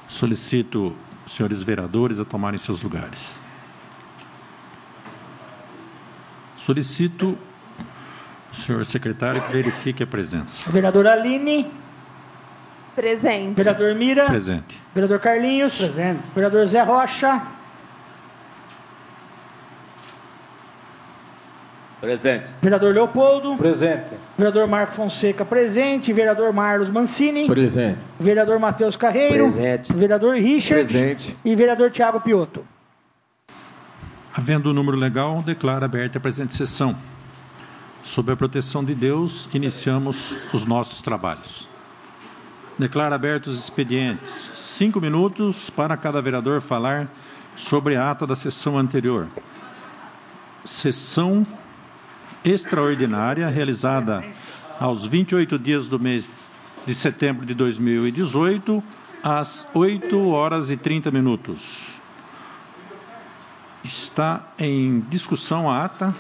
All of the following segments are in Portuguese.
Solicito os senhores vereadores a tomarem seus lugares. Solicito o senhor secretário que verifique a presença. Vereadora Aline. Presente. Vereador Mira. Presente. Vereador Carlinhos. Presente. Vereador Zé Rocha. Presente. Vereador Leopoldo. Presente. Vereador Marco Fonseca, presente. Vereador Marlos Mancini. Presente. Vereador Matheus Carreiro. Presente. Vereador Richard. Presente. E vereador Tiago Piotto. Havendo o número legal, declaro aberta a presente sessão. Sob a proteção de Deus, iniciamos os nossos trabalhos. Declaro abertos os expedientes. 5 minutos para cada vereador falar sobre a ata da sessão anterior. Sessão extraordinária realizada aos 28 dias do mês de setembro de 2018, às 8h30. Está em discussão a ata.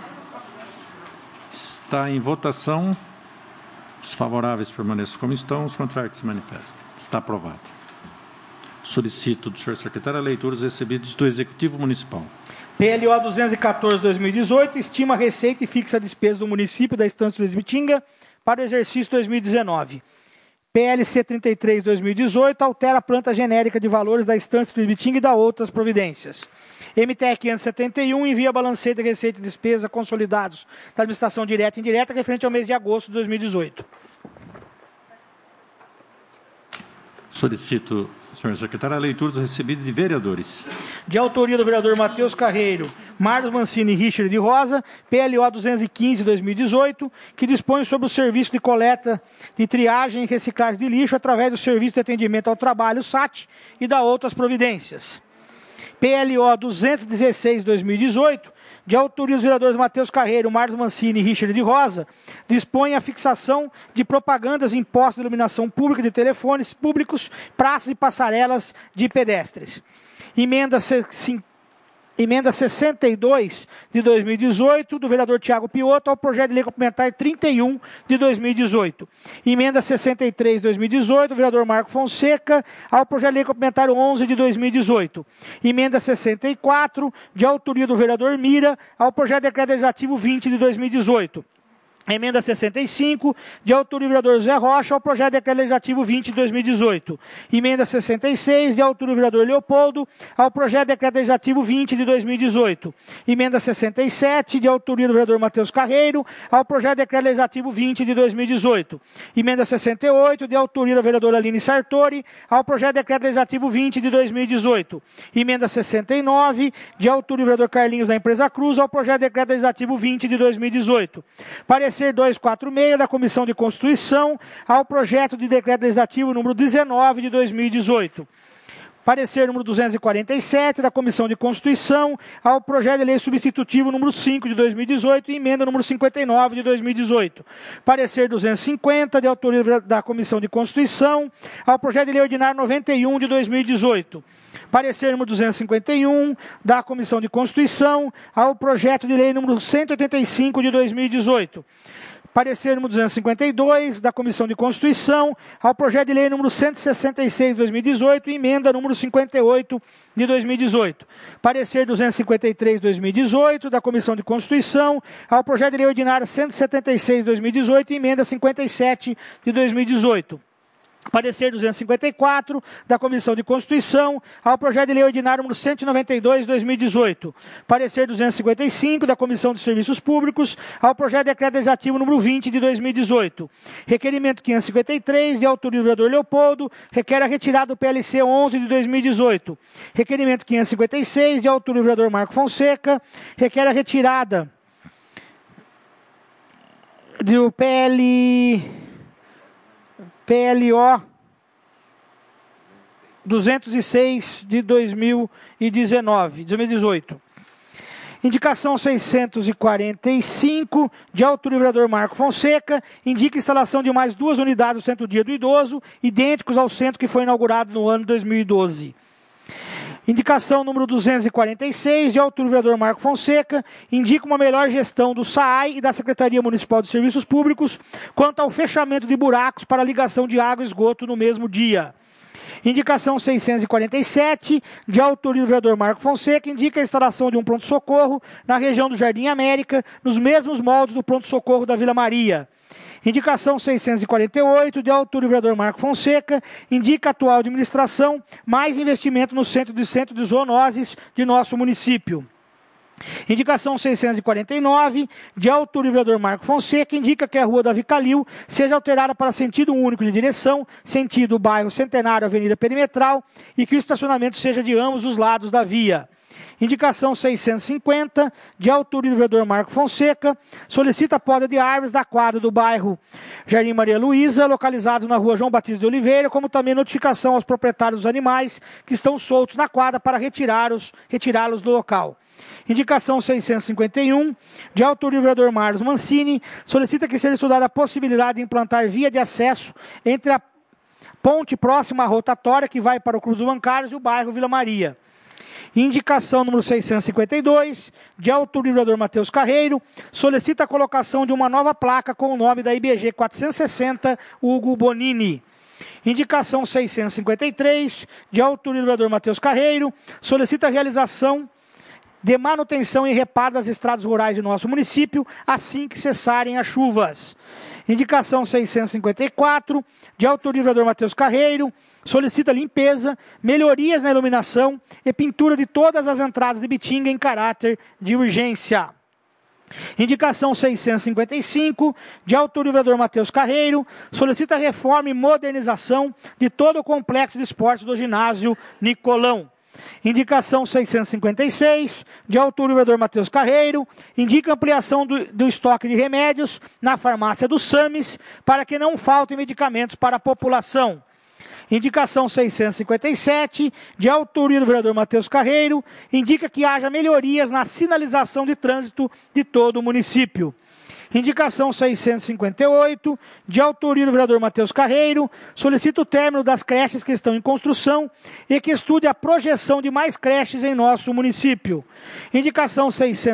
Está em votação. Os favoráveis permaneçam como estão, os contrários que se manifestem. Está aprovado. Solicito do senhor secretário a leitura dos recebidos do Executivo Municipal. PLO 214/2018 estima a receita e fixa a despesa do município da Estância Luiz Bitinga para o exercício 2019. PLC 33/2018 altera a planta genérica de valores da Estância Luiz Bitinga e dá outras providências. MTE 571 envia balancete de receita e despesa consolidados da administração direta e indireta referente ao mês de agosto de 2018. Solicito, senhor secretário, a leitura dos recebidos de vereadores. De autoria do vereador Matheus Carreiro, Marlos Mancini e Richard de Rosa, PLO 215/2018, que dispõe sobre o serviço de coleta de triagem e reciclagem de lixo através do Serviço de Atendimento ao Trabalho, SAT, e dá outras providências. PLO 216/2018, de autoria dos vereadores Matheus Carreiro, Marlos Mancini e Richard de Rosa, dispõe a fixação de propagandas em postos de iluminação pública de telefones públicos, praças e passarelas de pedestres. Emenda 62 de 2018, do vereador Tiago Piotto, ao projeto de lei complementar 31 de 2018. Emenda 63 de 2018, do vereador Marco Fonseca, ao projeto de lei complementar 11 de 2018. Emenda 64, de autoria do vereador Mira, ao projeto de decreto legislativo 20 de 2018. Emenda 65, de autoria do vereador Zé Rocha, ao projeto de decreto legislativo 20 de 2018. Emenda 66, de autoria do vereador Leopoldo, ao projeto de decreto legislativo 20 de 2018. Emenda 67, de autoria do vereador Matheus Carreiro, ao projeto de decreto legislativo 20 de 2018. Emenda 68, de autoria da vereadora Aline Sartori, ao projeto de decreto legislativo 20 de 2018. Emenda 69, de autoria do vereador Carlinhos da Empresa Cruz, ao projeto de decreto legislativo 20 de 2018. Parecer 246 da Comissão de Constituição ao projeto de decreto legislativo número 19 de 2018. Parecer número 247 da Comissão de Constituição ao projeto de lei substitutivo número 5 de 2018 e emenda número 59 de 2018. Parecer 250 de autoria da Comissão de Constituição ao projeto de lei ordinário 91 de 2018. Parecer número 251 da Comissão de Constituição ao projeto de lei número 185 de 2018. Parecer número 252 da Comissão de Constituição ao projeto de lei número 166 de 2018 e emenda número 58 de 2018. Parecer 253 de 2018 da Comissão de Constituição ao projeto de lei ordinário 176 de 2018 e emenda 57 de 2018. Parecer 254 da Comissão de Constituição ao projeto de lei ordinário número 192 de 2018. Parecer 255 da Comissão de Serviços Públicos ao projeto de decreto legislativo número 20 de 2018. Requerimento 553 de autoria do vereador Leopoldo requer a retirada do PLC 11 de 2018. Requerimento 556 de autoria do vereador Marco Fonseca requer a retirada do PLO 206 de 2018. Indicação 645, de autoria do vereador Marco Fonseca, indica a instalação de mais 2 unidades do Centro Dia do Idoso, idênticos ao centro que foi inaugurado no ano 2012. Indicação número 246, de autoria do vereador Marco Fonseca, indica uma melhor gestão do SAAI e da Secretaria Municipal de Serviços Públicos quanto ao fechamento de buracos para ligação de água e esgoto no mesmo dia. Indicação 647, de autoria do vereador Marco Fonseca, indica a instalação de um pronto-socorro na região do Jardim América, nos mesmos moldes do pronto-socorro da Vila Maria. Indicação 648, de autoria do vereador Marco Fonseca, indica a atual administração mais investimento no centro de zoonoses de nosso município. Indicação 649, de autoria do vereador Marco Fonseca, indica que a rua Davi Calil seja alterada para sentido único de direção, sentido bairro Centenário, Avenida Perimetral, e que o estacionamento seja de ambos os lados da via. Indicação 650, de autoria do vereador Marco Fonseca, solicita a poda de árvores da quadra do bairro Jardim Maria Luísa, localizados na rua João Batista de Oliveira, como também notificação aos proprietários dos animais que estão soltos na quadra para retirá-los do local. Indicação 651, de autoria do vereador Marlos Mancini, solicita que seja estudada a possibilidade de implantar via de acesso entre a ponte próxima à rotatória que vai para o Cruz dos Bancários e o bairro Vila Maria. Indicação número 652, de autoria do vereador Matheus Carreiro, solicita a colocação de uma nova placa com o nome da IBG 460, Hugo Bonini. Indicação 653, de autoria do vereador Matheus Carreiro, solicita a realização de manutenção e reparo das estradas rurais do nosso município, assim que cessarem as chuvas. Indicação 654, de autoria do vereador Matheus Carreiro, solicita limpeza, melhorias na iluminação e pintura de todas as entradas de Bitinga em caráter de urgência. Indicação 655, de autoria do vereador Matheus Carreiro, solicita reforma e modernização de todo o complexo de esportes do ginásio Nicolão. Indicação 656, de autoria do vereador Matheus Carreiro, indica ampliação do estoque de remédios na farmácia do SAMES, para que não faltem medicamentos para a população. Indicação 657, de autoria do vereador Matheus Carreiro, indica que haja melhorias na sinalização de trânsito de todo o município. Indicação 658, de autoria do vereador Matheus Carreiro, solicita o término das creches que estão em construção e que estude a projeção de mais creches em nosso município. Indicação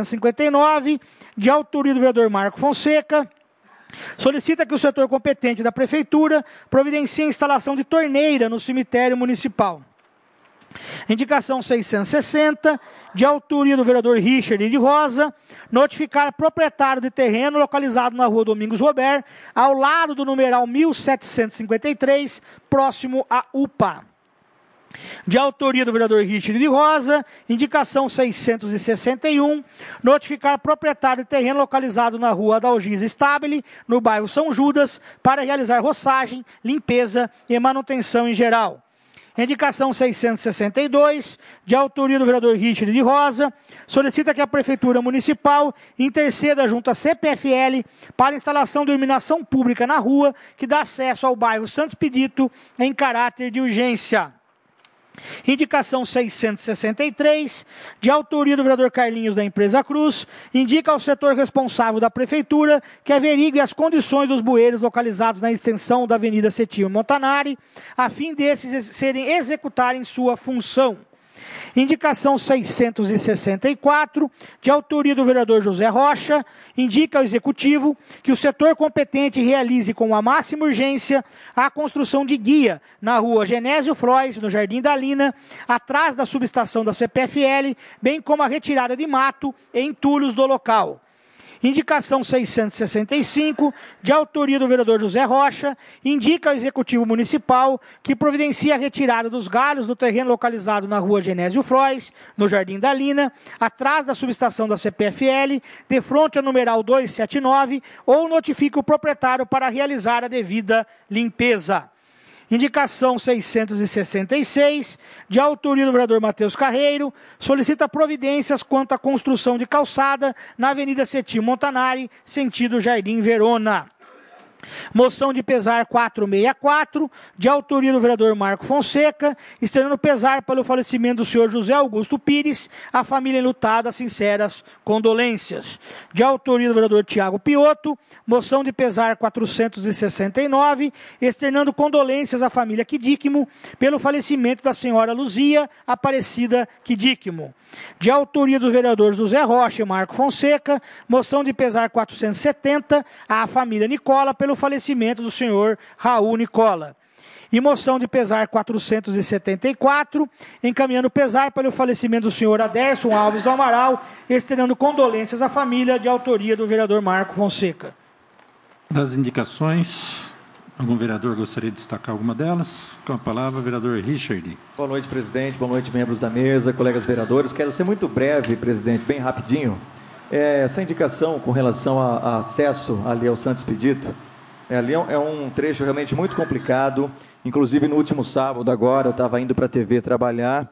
659, de autoria do vereador Marco Fonseca, solicita que o setor competente da Prefeitura providencie a instalação de torneira no cemitério municipal. Indicação 660, de autoria do vereador Richard de Rosa, notificar proprietário de terreno localizado na rua Domingos Robert, ao lado do numeral 1753, próximo à UPA. De autoria do vereador Richard de Rosa, indicação 661, notificar proprietário de terreno localizado na rua Adalgisa Stabile, no bairro São Judas, para realizar roçagem, limpeza e manutenção em geral. Indicação 662, de autoria do vereador Richard de Rosa, solicita que a Prefeitura Municipal interceda junto à CPFL para a instalação de iluminação pública na rua que dá acesso ao bairro Santos Pedito em caráter de urgência. Indicação 663, de autoria do vereador Carlinhos da Empresa Cruz, indica ao setor responsável da Prefeitura que averigue as condições dos bueiros localizados na extensão da Avenida Setílio Montanari, a fim desses executarem sua função. Indicação 664, de autoria do vereador José Rocha, indica ao Executivo que o setor competente realize com a máxima urgência a construção de guia na rua Genésio Frois, no Jardim da Lina, atrás da subestação da CPFL, bem como a retirada de mato e entulhos do local. Indicação 665, de autoria do vereador José Rocha, indica ao Executivo Municipal que providencia a retirada dos galhos do terreno localizado na rua Genésio Frois, no Jardim da Lina, atrás da subestação da CPFL, de frente ao numeral 279, ou notifique o proprietário para realizar a devida limpeza. Indicação 666, de autoria do vereador Matheus Carreiro, solicita providências quanto à construção de calçada na Avenida Setílio Montanari, sentido Jardim Verona. Moção de pesar 464, de autoria do vereador Marco Fonseca, externando pesar pelo falecimento do senhor José Augusto Pires, a família enlutada, sinceras condolências. De autoria do vereador Tiago Piotto, moção de pesar 469, externando condolências à família Quidíquimo pelo falecimento da senhora Luzia Aparecida Quidíquimo. De autoria do vereador José Rocha e Marco Fonseca, moção de pesar 470 à família Nicola pelo falecimento do senhor Raul Nicola. E moção de pesar 474, encaminhando pesar pelo falecimento do senhor Aderson Alves do Amaral, externando condolências à família, de autoria do vereador Marco Fonseca. Das indicações, algum vereador gostaria de destacar alguma delas? Com a palavra, vereador Richard. Boa noite, presidente. Boa noite, membros da mesa, colegas vereadores. Quero ser muito breve, presidente, bem rapidinho. Essa indicação com relação a acesso ali ao Santo Expedito, ali é um trecho realmente muito complicado. Inclusive, no último sábado, agora, eu estava indo para a TV trabalhar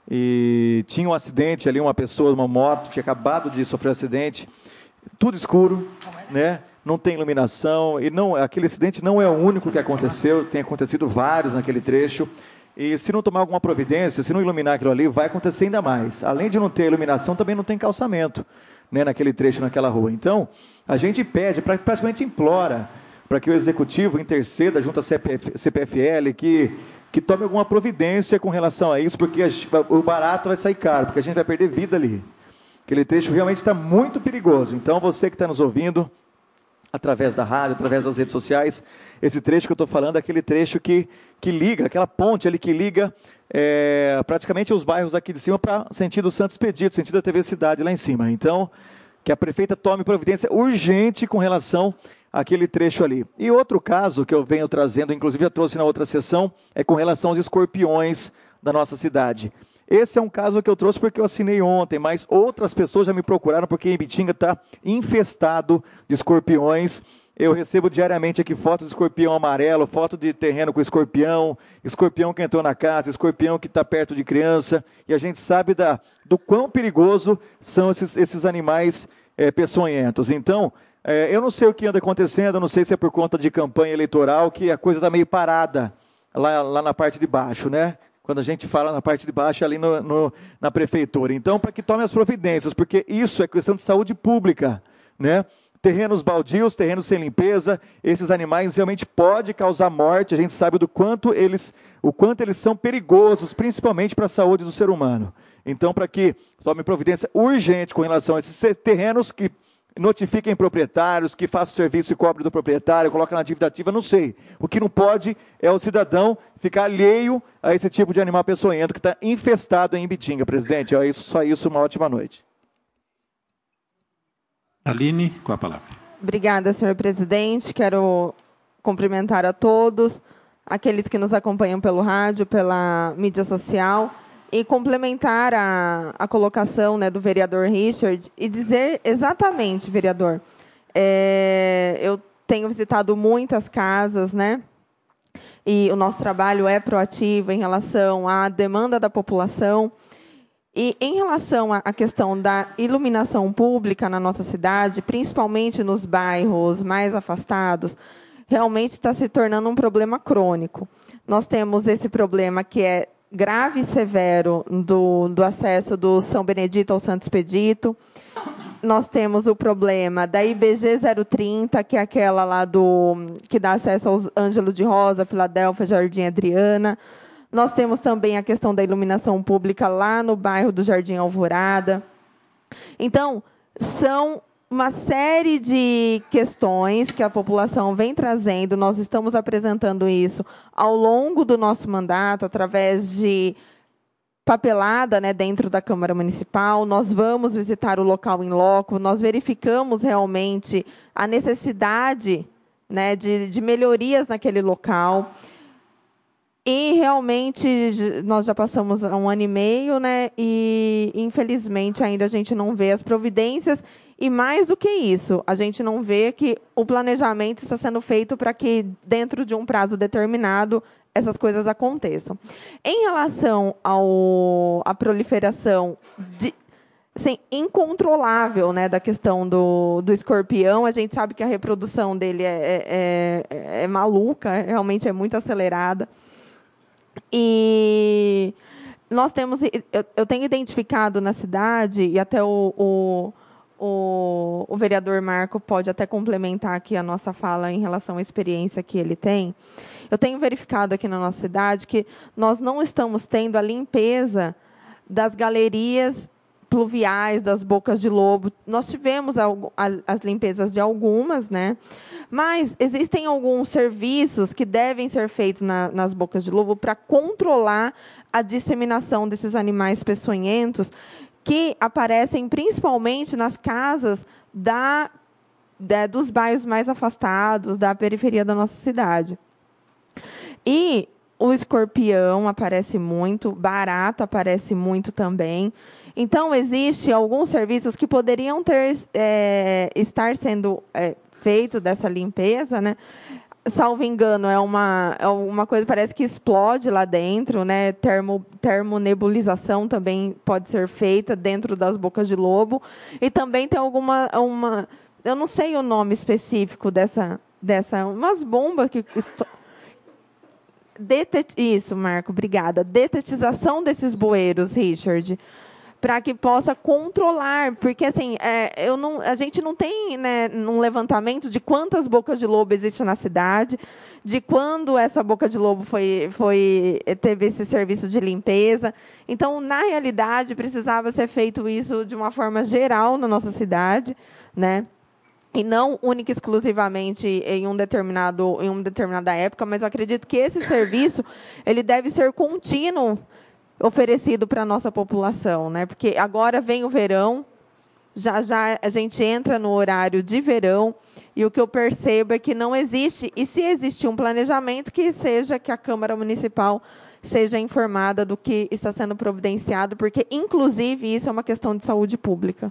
e tinha um acidente ali, uma pessoa, uma moto, tinha acabado de sofrer um acidente, tudo escuro, né? Não tem iluminação, e aquele acidente não é o único que aconteceu, tem acontecido vários naquele trecho, e se não tomar alguma providência, se não iluminar aquilo ali, vai acontecer ainda mais. Além de não ter iluminação, também não tem calçamento, né, naquele trecho, naquela rua. Então, a gente pede, praticamente implora, para que o Executivo interceda junto à CPFL, que tome alguma providência com relação a isso, porque o barato vai sair caro, porque a gente vai perder vida ali. Aquele trecho realmente está muito perigoso. Então, você que está nos ouvindo, através da rádio, através das redes sociais, esse trecho que eu estou falando é aquele trecho que liga, aquela ponte ali que liga praticamente os bairros aqui de cima para sentido Santo Expedito, sentido da TV Cidade lá em cima. Então, que a prefeita tome providência urgente com relação àquele trecho ali. E outro caso que eu venho trazendo, inclusive já trouxe na outra sessão, é com relação aos escorpiões da nossa cidade. Esse é um caso que eu trouxe porque eu assinei ontem, mas outras pessoas já me procuraram porque em Ibitinga está infestado de escorpiões. Eu recebo diariamente aqui fotos de escorpião amarelo, foto de terreno com escorpião que entrou na casa, escorpião que está perto de criança, e a gente sabe do quão perigoso são esses animais peçonhentos. Então, eu não sei o que anda acontecendo, eu não sei se é por conta de campanha eleitoral, que a coisa está meio parada lá na parte de baixo, né? Quando a gente fala na parte de baixo, ali na prefeitura. Então, para que tome as providências, porque isso é questão de saúde pública, né? Terrenos baldios, terrenos sem limpeza, esses animais realmente podem causar morte, a gente sabe o quanto eles são perigosos, principalmente para a saúde do ser humano. Então, para que tome providência urgente com relação a esses terrenos, que notifiquem proprietários, que façam serviço e cobre do proprietário, coloquem na dívida ativa, não sei. O que não pode é o cidadão ficar alheio a esse tipo de animal peçonhento que está infestado em Ibitinga, presidente. Só isso, uma ótima noite. Aline, com a palavra. Obrigada, senhor presidente. Quero cumprimentar a todos, aqueles que nos acompanham pelo rádio, pela mídia social, e complementar a colocação, né, do vereador Richard e dizer exatamente, vereador, eu tenho visitado muitas casas, né, e o nosso trabalho é proativo em relação à demanda da população. E em relação à questão da iluminação pública na nossa cidade, principalmente nos bairros mais afastados, realmente está se tornando um problema crônico. Nós temos esse problema que é grave e severo do acesso do São Benedito ao Santo Expedito. Nós temos o problema da IBG 030, que é aquela lá que dá acesso aos Ângelo de Rosa, Filadélfia, Jardim Adriana. Nós temos também a questão da iluminação pública lá no bairro do Jardim Alvorada. Então, são uma série de questões que a população vem trazendo. Nós estamos apresentando isso ao longo do nosso mandato, através de papelada, né, dentro da Câmara Municipal. Nós vamos visitar o local em loco, nós verificamos realmente a necessidade, né, de melhorias naquele local. E, realmente, nós já passamos 1 ano e meio, né, e, infelizmente, ainda a gente não vê as providências. E, mais do que isso, a gente não vê que o planejamento está sendo feito para que, dentro de um prazo determinado, essas coisas aconteçam. Em relação à proliferação incontrolável, né, da questão do escorpião, a gente sabe que a reprodução dele é maluca, realmente é muito acelerada. E eu tenho identificado na cidade, e até o vereador Marco pode até complementar aqui a nossa fala em relação à experiência que ele tem. Eu tenho verificado aqui na nossa cidade que nós não estamos tendo a limpeza das galerias pluviais, das bocas de lobo. Nós tivemos as limpezas de algumas, né? Mas existem alguns serviços que devem ser feitos nas bocas de lobo para controlar a disseminação desses animais peçonhentos que aparecem principalmente nas casas dos bairros mais afastados, da periferia da nossa cidade. E o escorpião aparece muito, barata aparece muito também. Então, existem alguns serviços que poderiam estar sendo feito dessa limpeza, né? Salvo engano, é uma coisa, parece que explode lá dentro, né? Termonebulização também pode ser feita dentro das bocas de lobo. E também tem eu não sei o nome específico umas bombas que... Isso, Marco, obrigada. Detetização desses bueiros, Richard, para que possa controlar, porque assim, a gente não tem, né, um levantamento de quantas bocas de lobo existem na cidade, de quando essa boca de lobo teve esse serviço de limpeza. Então, na realidade, precisava ser feito isso de uma forma geral na nossa cidade, né? E não única e exclusivamente em uma determinada época, mas eu acredito que esse serviço ele deve ser contínuo, oferecido para a nossa população, né? Porque agora vem o verão, já a gente entra no horário de verão, e o que eu percebo é que não existe, e se existir um planejamento, que a Câmara Municipal seja informada do que está sendo providenciado, porque, inclusive, isso é uma questão de saúde pública.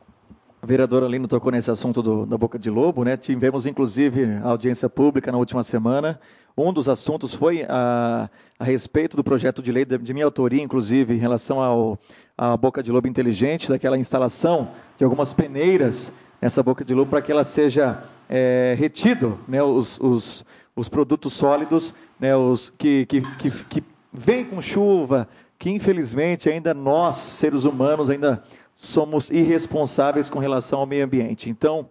A vereadora Lino tocou nesse assunto da boca de lobo, né? Tivemos, inclusive, a audiência pública na última semana. Um dos assuntos foi a respeito do projeto de lei de minha autoria, inclusive, em relação à boca de lobo inteligente, daquela instalação de algumas peneiras nessa boca de lobo, para que ela seja retido, né, os produtos sólidos, né, os que vêm com chuva, que, infelizmente, ainda nós, seres humanos, ainda somos irresponsáveis com relação ao meio ambiente. Então,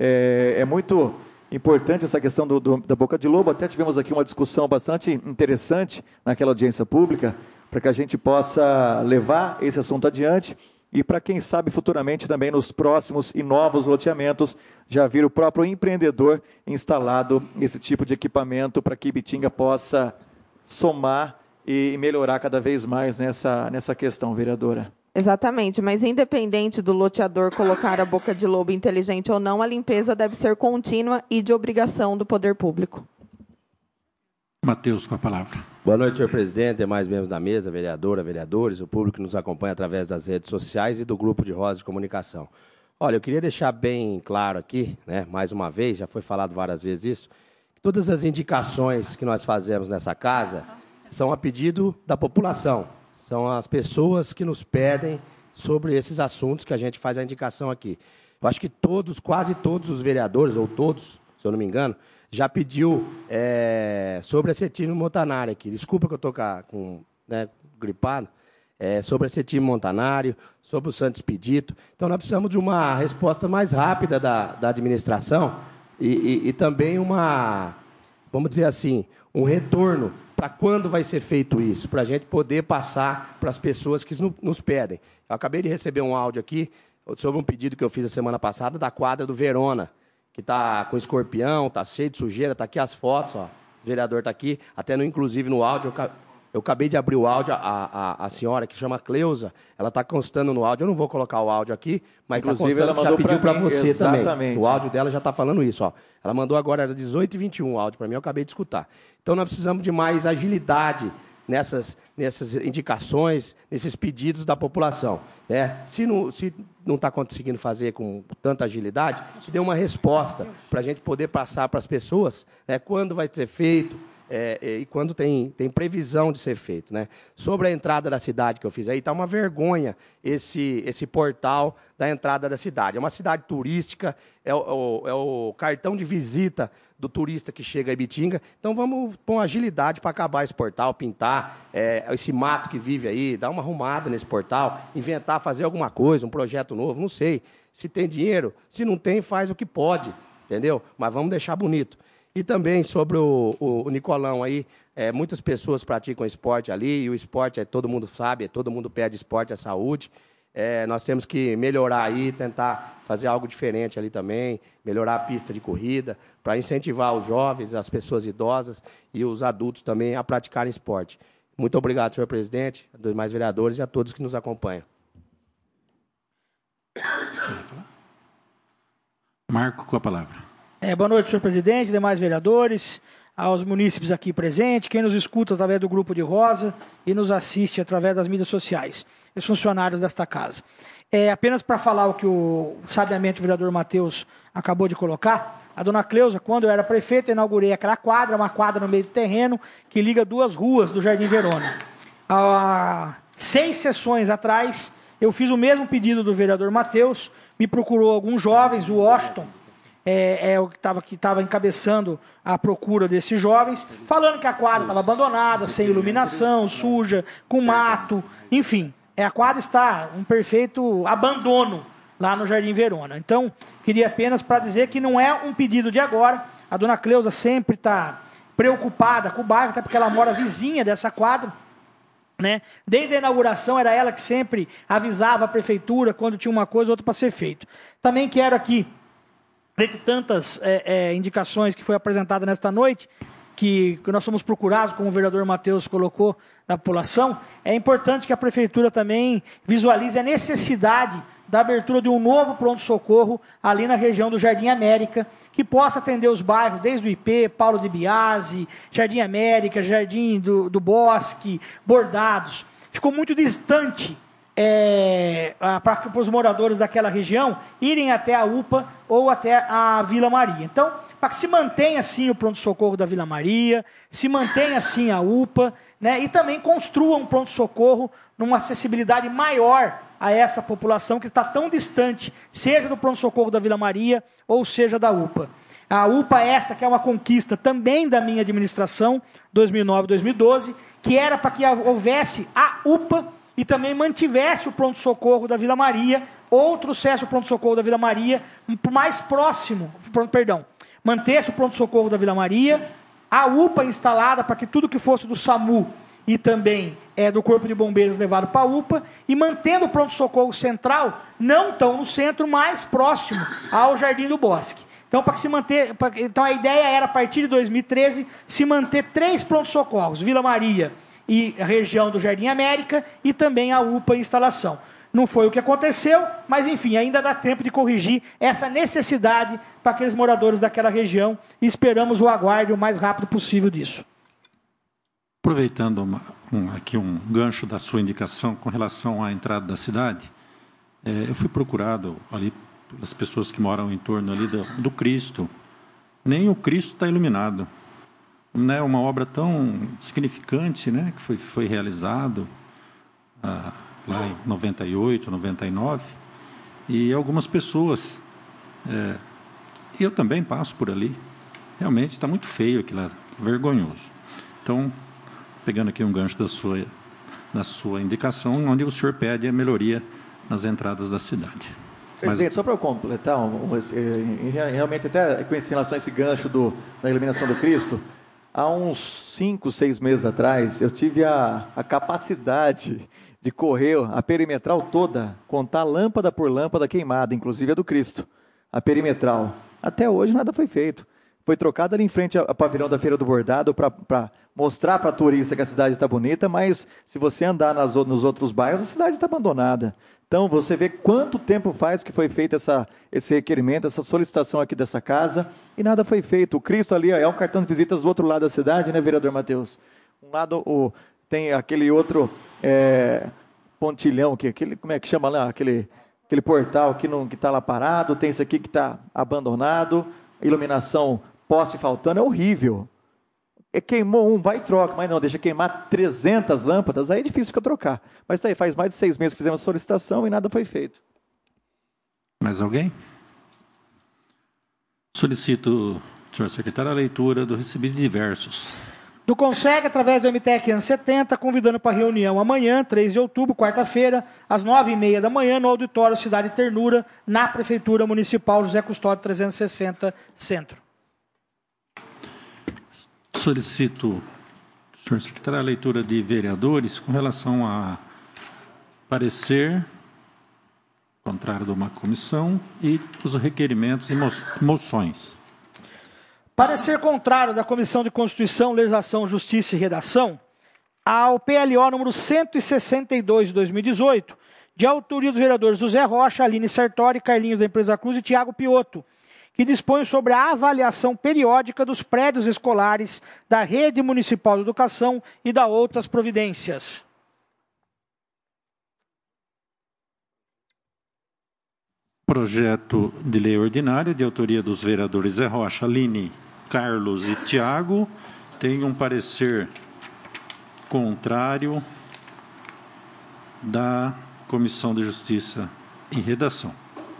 é muito importante essa questão da boca de lobo. Até tivemos aqui uma discussão bastante interessante naquela audiência pública, para que a gente possa levar esse assunto adiante e para, quem sabe, futuramente também nos próximos e novos loteamentos, já vir o próprio empreendedor instalado esse tipo de equipamento para que Ibitinga possa somar e melhorar cada vez mais nessa questão, vereadora. Exatamente, mas independente do loteador colocar a boca de lobo inteligente ou não, a limpeza deve ser contínua e de obrigação do poder público. Matheus, com a palavra. Boa noite, senhor presidente, demais membros da mesa, vereadora, vereadores, o público que nos acompanha através das redes sociais e do grupo de Rosa de Comunicação. Olha, eu queria deixar bem claro aqui, né, mais uma vez, já foi falado várias vezes isso, que todas as indicações que nós fazemos nessa casa são a pedido da população. São as pessoas que nos pedem sobre esses assuntos que a gente faz a indicação aqui. Eu acho que quase todos os vereadores, ou todos, se eu não me engano, já pediu sobre a Cetim Montanário aqui. Desculpa que eu estou gripado. Sobre a Cetim Montanário, sobre o Santo Expedito. Então, nós precisamos de uma resposta mais rápida da administração e também vamos dizer assim, um retorno para quando vai ser feito isso, para a gente poder passar para as pessoas que nos pedem. Eu acabei de receber um áudio aqui sobre um pedido que eu fiz a semana passada da quadra do Verona, que está com escorpião, está cheio de sujeira, está aqui as fotos, ó, o vereador está aqui, até inclusive no áudio, eu acabei de abrir o áudio, a senhora que chama Cleusa, ela está constando no áudio, eu não vou colocar o áudio aqui, mas inclusive ela já pediu para você também. O áudio dela já está falando isso, ó. Ela mandou agora, era 18h21 o áudio para mim, eu acabei de escutar. Então nós precisamos de mais agilidade nessas indicações, nesses pedidos da população, né? Se não está conseguindo fazer com tanta agilidade, se dê uma resposta para a gente poder passar para as pessoas, né, quando vai ser feito, e quando tem previsão de ser feito, né? Sobre a entrada da cidade que eu fiz aí, está uma vergonha esse portal da entrada da cidade. É uma cidade turística, é o cartão de visita do turista que chega a Ibitinga. Então vamos pôr agilidade para acabar esse portal, pintar esse mato que vive aí, dar uma arrumada nesse portal, inventar, fazer alguma coisa, um projeto novo, não sei. Se tem dinheiro, se não tem, faz o que pode, entendeu? Mas vamos deixar bonito. E também sobre o Nicolão aí, muitas pessoas praticam esporte ali, e o esporte, todo mundo sabe, todo mundo pede esporte, é saúde. nós temos que melhorar aí, tentar fazer algo diferente ali também, melhorar a pista de corrida, para incentivar os jovens, as pessoas idosas e os adultos também a praticarem esporte. Muito obrigado, senhor presidente, aos demais vereadores e a todos que nos acompanham. Marco, com a palavra. Boa noite, senhor presidente, demais vereadores, aos munícipes aqui presentes, quem nos escuta através do Grupo de Rosa e nos assiste através das mídias sociais, os funcionários desta casa. Apenas para falar o que sabiamente o vereador Matheus acabou de colocar, a dona Cleusa, quando eu era prefeito, eu inaugurei aquela quadra, uma quadra no meio do terreno, que liga 2 ruas do Jardim Verona. Há 6 sessões atrás, eu fiz o mesmo pedido do vereador Matheus, me procurou alguns jovens, o Washington, o que estava encabeçando a procura desses jovens, falando que a quadra estava abandonada, sem iluminação, suja, com mato, enfim. A quadra está um perfeito abandono lá no Jardim Verona. Então, queria apenas para dizer que não é um pedido de agora. A dona Cleusa sempre está preocupada com o bairro, até porque ela mora vizinha dessa quadra. Né? Desde a inauguração, era ela que sempre avisava a prefeitura quando tinha uma coisa ou outra para ser feito. Também quero aqui, entre tantas indicações que foi apresentada nesta noite, que nós somos procurados, como o vereador Matheus colocou, da população, é importante que a prefeitura também visualize a necessidade da abertura de um novo pronto-socorro ali na região do Jardim América, que possa atender os bairros, desde o IP, Paulo de Biasi, Jardim América, Jardim do Bosque, Bordados. Ficou muito distante para os moradores daquela região irem até a UPA ou até a Vila Maria. Então, para que se mantenha assim o pronto-socorro da Vila Maria, se mantenha assim a UPA, né, e também construa um pronto-socorro numa acessibilidade maior a essa população que está tão distante, seja do pronto-socorro da Vila Maria ou seja da UPA. A UPA esta, que é uma conquista também da minha administração, 2009-2012, que era para que houvesse a UPA e também mantivesse o pronto-socorro da Vila Maria, ou trouxesse o pronto-socorro da Vila Maria mais próximo, mantesse o pronto-socorro da Vila Maria, a UPA instalada para que tudo que fosse do SAMU e também do Corpo de Bombeiros levado para a UPA, e mantendo o pronto-socorro central, não tão no centro, mais próximo ao Jardim do Bosque. Então, então a ideia era, a partir de 2013, se manter 3 pronto-socorros, Vila Maria e a região do Jardim América, e também a UPA em instalação. Não foi o que aconteceu, mas enfim, ainda dá tempo de corrigir essa necessidade para aqueles moradores daquela região, e esperamos o aguarde o mais rápido possível disso. Aproveitando aqui um gancho da sua indicação com relação à entrada da cidade, eu fui procurado ali pelas pessoas que moram em torno ali do Cristo. Nem o Cristo está iluminado. Não é uma obra tão significante, né, que foi realizado lá em 98, 99, e algumas pessoas, eu também passo por ali, realmente está muito feio aquilo lá, vergonhoso. Então, pegando aqui um gancho da sua indicação, onde o senhor pede a melhoria nas entradas da cidade. Presidente, só para eu completar, realmente até com relação a esse gancho da iluminação do Cristo, há uns 5, 6 meses atrás, eu tive a capacidade de correr a perimetral toda, contar lâmpada por lâmpada queimada, inclusive a do Cristo, a perimetral. Até hoje nada foi feito. Foi trocada ali em frente ao pavilhão da Feira do Bordado para mostrar para a turista que a cidade está bonita, mas se você andar nos outros bairros, a cidade está abandonada. Então, você vê quanto tempo faz que foi feito esse requerimento, essa solicitação aqui dessa casa, e nada foi feito. O Cristo ali é um cartão de visitas do outro lado da cidade, né, vereador Matheus? Um lado tem aquele outro pontilhão, como é que chama lá? Aquele portal que está lá parado, tem esse aqui que está abandonado, iluminação, poste faltando, é horrível. Queimou um, vai e troca, mas não, deixa queimar 300 lâmpadas, aí é difícil ficar trocar. Mas tá aí, faz mais de 6 meses que fizemos a solicitação e nada foi feito. Mais alguém? Solicito, senhor secretário, a leitura do recebido de diversos. Do Conseg, através do MTEC anos 70, convidando para reunião amanhã, 3 de outubro, quarta-feira, às 9h30 da manhã, no auditório Cidade Ternura, na Prefeitura Municipal José Custódio 360, Centro. Solicito, senhor secretário, a leitura de vereadores com relação a parecer Contrário de uma comissão e os requerimentos e moções. Parecer contrário da Comissão de Constituição, Legislação, Justiça e Redação ao PLO número 162 de 2018, de autoria dos vereadores José Rocha, Aline Sartori, Carlinhos da Empresa Cruz e Tiago Piotto, que dispõe sobre a avaliação periódica dos prédios escolares da Rede Municipal de Educação e da outras providências. Projeto de lei ordinária, de autoria dos vereadores Zé Rocha, Aline, Carlos e Tiago, tem um parecer contrário da Comissão de Justiça e Redação.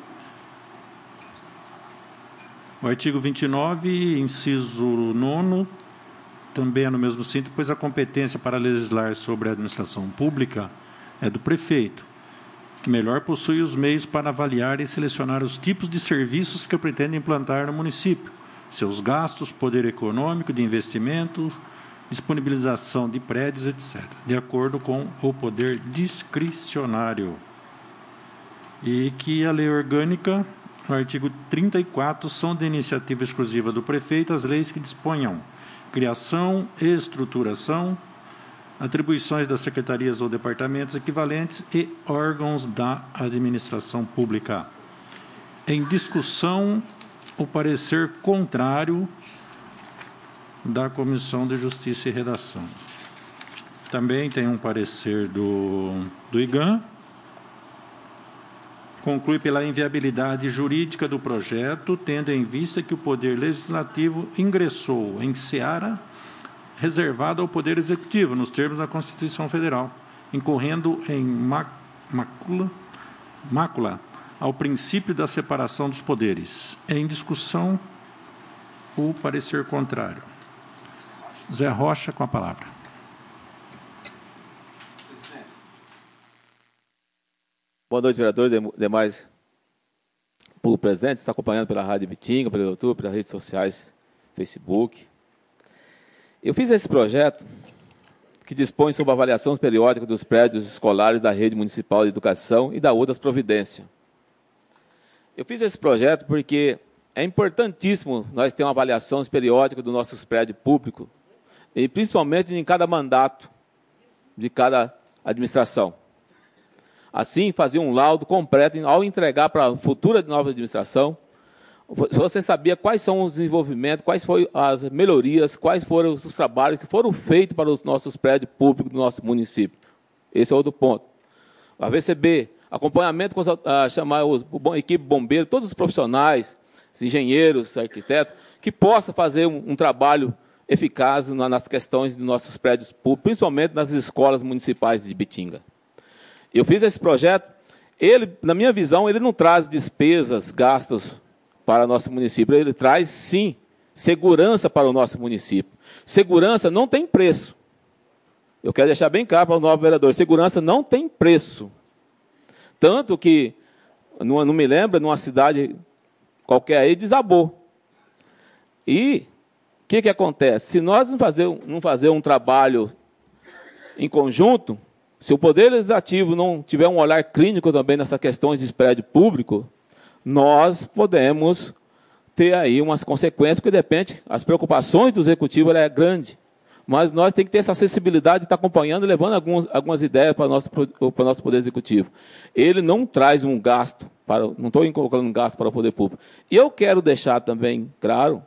O artigo 29, inciso 9, também é no mesmo sentido, pois a competência para legislar sobre a administração pública é do prefeito, que melhor possui os meios para avaliar e selecionar os tipos de serviços que pretende implantar no município, seus gastos, poder econômico, de investimento, disponibilização de prédios, etc., de acordo com o poder discricionário. E que a lei orgânica, no artigo 34, são de iniciativa exclusiva do prefeito as leis que disponham criação, estruturação, atribuições das secretarias ou departamentos equivalentes e órgãos da administração pública. Em discussão, o parecer contrário da Comissão de Justiça e Redação. Também tem um parecer do IGAM. Conclui pela inviabilidade jurídica do projeto, tendo em vista que o Poder Legislativo ingressou em seara reservada ao Poder Executivo, nos termos da Constituição Federal, incorrendo em mácula ao princípio da separação dos poderes. Em discussão, o parecer contrário. Zé Rocha, com a palavra. Boa noite, vereadores e demais público presente. Está acompanhando pela Rádio Bitinga, pelo YouTube, pelas redes sociais, Facebook. Eu fiz esse projeto que dispõe sobre a avaliação periódica dos prédios escolares da Rede Municipal de Educação e da outras providências. Eu fiz esse projeto porque é importantíssimo nós termos uma avaliação periódica dos nossos prédios públicos, e principalmente em cada mandato de cada administração. Assim, fazer um laudo completo ao entregar para a futura nova administração. Você sabia quais são os desenvolvimentos, quais foram as melhorias, quais foram os trabalhos que foram feitos para os nossos prédios públicos do nosso município. Esse é outro ponto. A VCB, acompanhamento com chamar a equipe bombeiro, todos os profissionais, os engenheiros, arquitetos, que possa fazer um trabalho eficaz nas questões dos nossos prédios públicos, principalmente nas escolas municipais de Bitinga. Eu fiz esse projeto, ele, na minha visão, ele não traz despesas, gastos para o nosso município, ele traz, sim, segurança para o nosso município. Segurança não tem preço. Eu quero deixar bem claro para o novo vereador, segurança não tem preço. Tanto que, não me lembro, numa cidade qualquer aí, desabou. E o que acontece? Se nós não fazer um trabalho em conjunto, se o Poder Legislativo não tiver um olhar clínico também nessas questões de prédio público, nós podemos ter aí umas consequências, porque, de repente, as preocupações do Executivo é grande, mas nós temos que ter essa acessibilidade de estar acompanhando e levando algumas ideias para o nosso Poder Executivo. Ele não traz um gasto, não estou colocando um gasto para o Poder Público. E eu quero deixar também claro,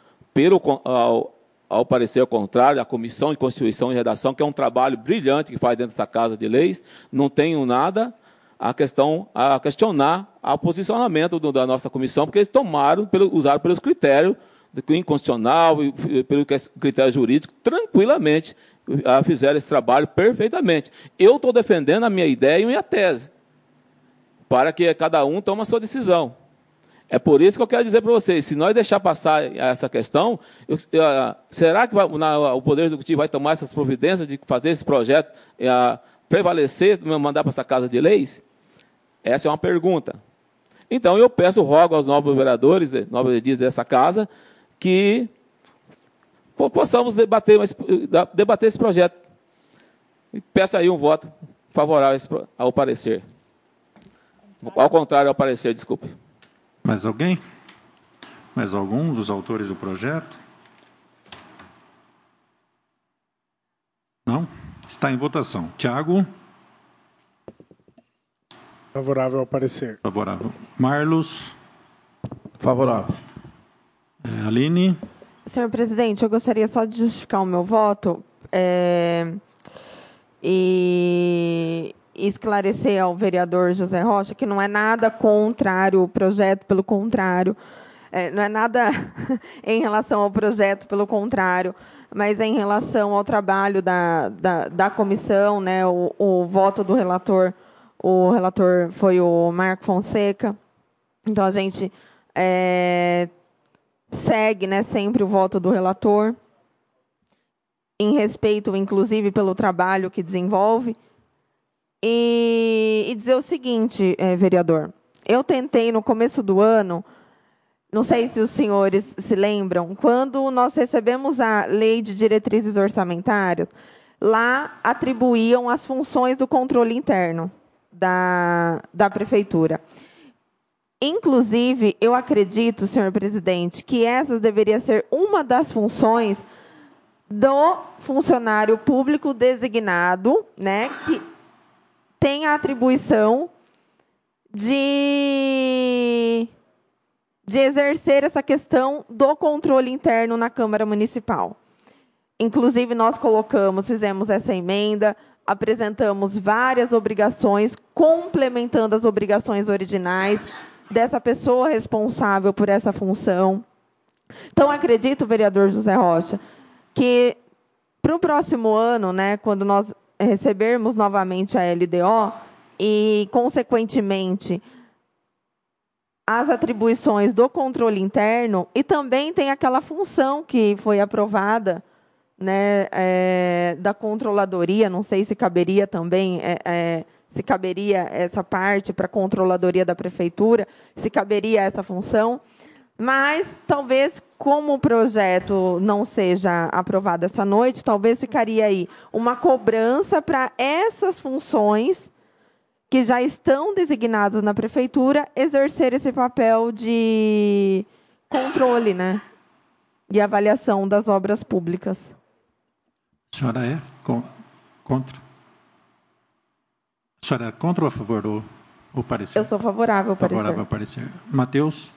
ao parecer contrário, a Comissão de Constituição e Redação, que é um trabalho brilhante que faz dentro dessa Casa de Leis, não tenho nada a questionar o posicionamento da nossa comissão, porque eles usaram pelos critérios inconstitucional e pelo critério jurídico, tranquilamente fizeram esse trabalho perfeitamente. Eu estou defendendo a minha ideia e a minha tese, para que cada um tome a sua decisão. É por isso que eu quero dizer para vocês, se nós deixar passar essa questão, será que o Poder Executivo vai tomar essas providências de fazer esse projeto prevalecer, mandar para essa Casa de Leis? Essa é uma pergunta. Então, eu rogo aos novos vereadores, novos edis dessa casa, que possamos debater esse projeto. E peço aí um voto favorável ao parecer. Ao contrário, ao parecer, desculpe. Mais alguém? Mais algum dos autores do projeto? Não? Está em votação. Tiago? Favorável ao parecer. Favorável. Marlos? Favorável. Aline? Senhor presidente, eu gostaria só de justificar o meu voto e esclarecer ao vereador José Rocha que não é nada contrário ao projeto, pelo contrário. Não é nada em relação ao projeto, pelo contrário, mas é em relação ao trabalho da comissão, né, o voto do relator. O relator foi o Marco Fonseca. Então, a gente segue, né, sempre o voto do relator, em respeito, inclusive, pelo trabalho que desenvolve. E dizer o seguinte, vereador, eu tentei, no começo do ano, não sei se os senhores se lembram, quando nós recebemos a Lei de Diretrizes Orçamentárias, lá atribuíam as funções do controle interno da Prefeitura. Inclusive, eu acredito, senhor presidente, que essas deveria ser uma das funções do funcionário público designado, né, que tem a atribuição de exercer essa questão do controle interno na Câmara Municipal. Inclusive, nós fizemos essa emenda, apresentamos várias obrigações, complementando as obrigações originais dessa pessoa responsável por essa função. Então, acredito, vereador José Rocha, que para o próximo ano, né, quando nós recebermos novamente a LDO e, consequentemente, as atribuições do controle interno, e também tem aquela função que foi aprovada, né, da controladoria, não sei se caberia também, se caberia essa parte para a controladoria da prefeitura, se caberia essa função, mas talvez, como o projeto não seja aprovado essa noite, talvez ficaria aí uma cobrança para essas funções que já estão designadas na prefeitura exercer esse papel de controle, né, e avaliação das obras públicas. A senhora é contra? A senhora é contra ou a favor do parecer? Eu sou favorável ao parecer. Favorável ao parecer. Matheus?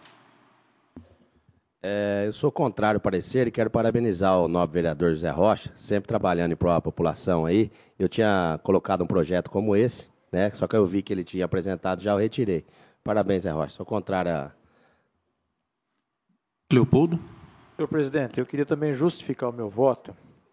Eu sou contrário ao parecer e quero parabenizar o nobre vereador José Rocha, sempre trabalhando em prol da população aí. Eu tinha colocado um projeto como esse, né? Só que eu vi que ele tinha apresentado, já o retirei. Parabéns, Zé Rocha. Sou contrário a... Leopoldo? Senhor presidente, eu queria também justificar o meu voto.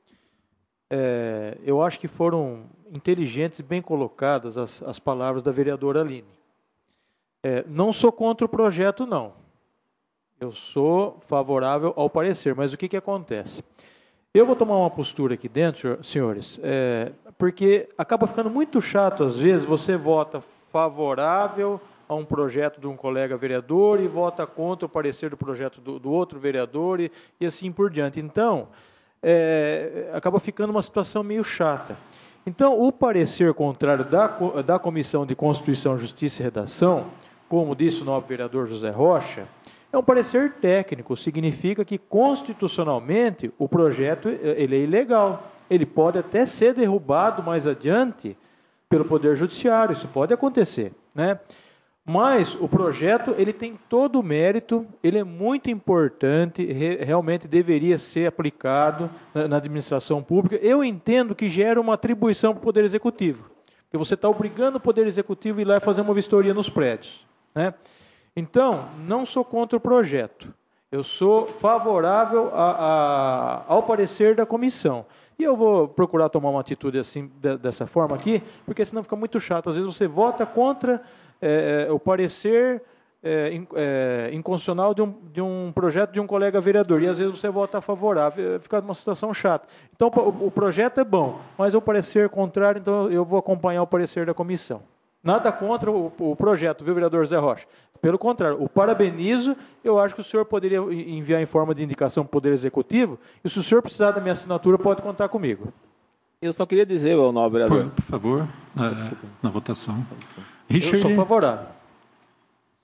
Eu acho que foram inteligentes e bem colocadas as palavras da vereadora Aline. Não sou contra o projeto, não. Eu sou favorável ao parecer, mas o que acontece? Eu vou tomar uma postura aqui dentro, senhores, porque acaba ficando muito chato, às vezes, você vota favorável a um projeto de um colega vereador e vota contra o parecer do projeto do outro vereador e assim por diante. Então, acaba ficando uma situação meio chata. Então, o parecer contrário da Comissão de Constituição, Justiça e Redação, como disse o nobre vereador José Rocha, é um parecer técnico, significa que constitucionalmente o projeto ele é ilegal. Ele pode até ser derrubado mais adiante pelo Poder Judiciário, isso pode acontecer, né? Mas o projeto ele tem todo o mérito, ele é muito importante, realmente deveria ser aplicado na administração pública. Eu entendo que gera uma atribuição para o Poder Executivo, porque você está obrigando o Poder Executivo a ir lá e fazer uma vistoria nos prédios, né? Então, não sou contra o projeto, eu sou favorável ao parecer da comissão. E eu vou procurar tomar uma atitude assim, dessa forma aqui, porque senão fica muito chato. Às vezes você vota contra o parecer inconstitucional de um projeto de um colega vereador, e às vezes você vota favorável, fica uma situação chata. Então, o projeto é bom, mas o parecer contrário, então eu vou acompanhar o parecer da comissão. Nada contra o projeto, viu, vereador Zé Rocha? Pelo contrário, o parabenizo, eu acho que o senhor poderia enviar em forma de indicação para o Poder Executivo, e se o senhor precisar da minha assinatura, pode contar comigo. Eu só queria dizer, ao nobre vereador... Por favor, na votação. Richard, eu sou favorável.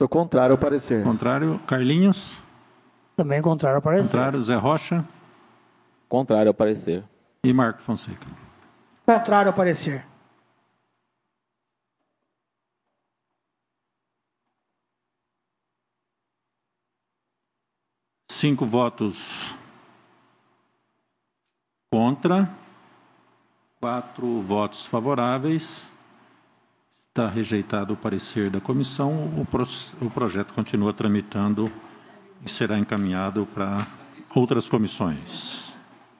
Sou contrário ao parecer. Contrário, Carlinhos. Também contrário ao parecer. Contrário, Zé Rocha. Contrário ao parecer. E Marco Fonseca. Contrário ao parecer. Cinco votos contra, 4 votos favoráveis. Está rejeitado o parecer da comissão. O projeto continua tramitando e será encaminhado para outras comissões.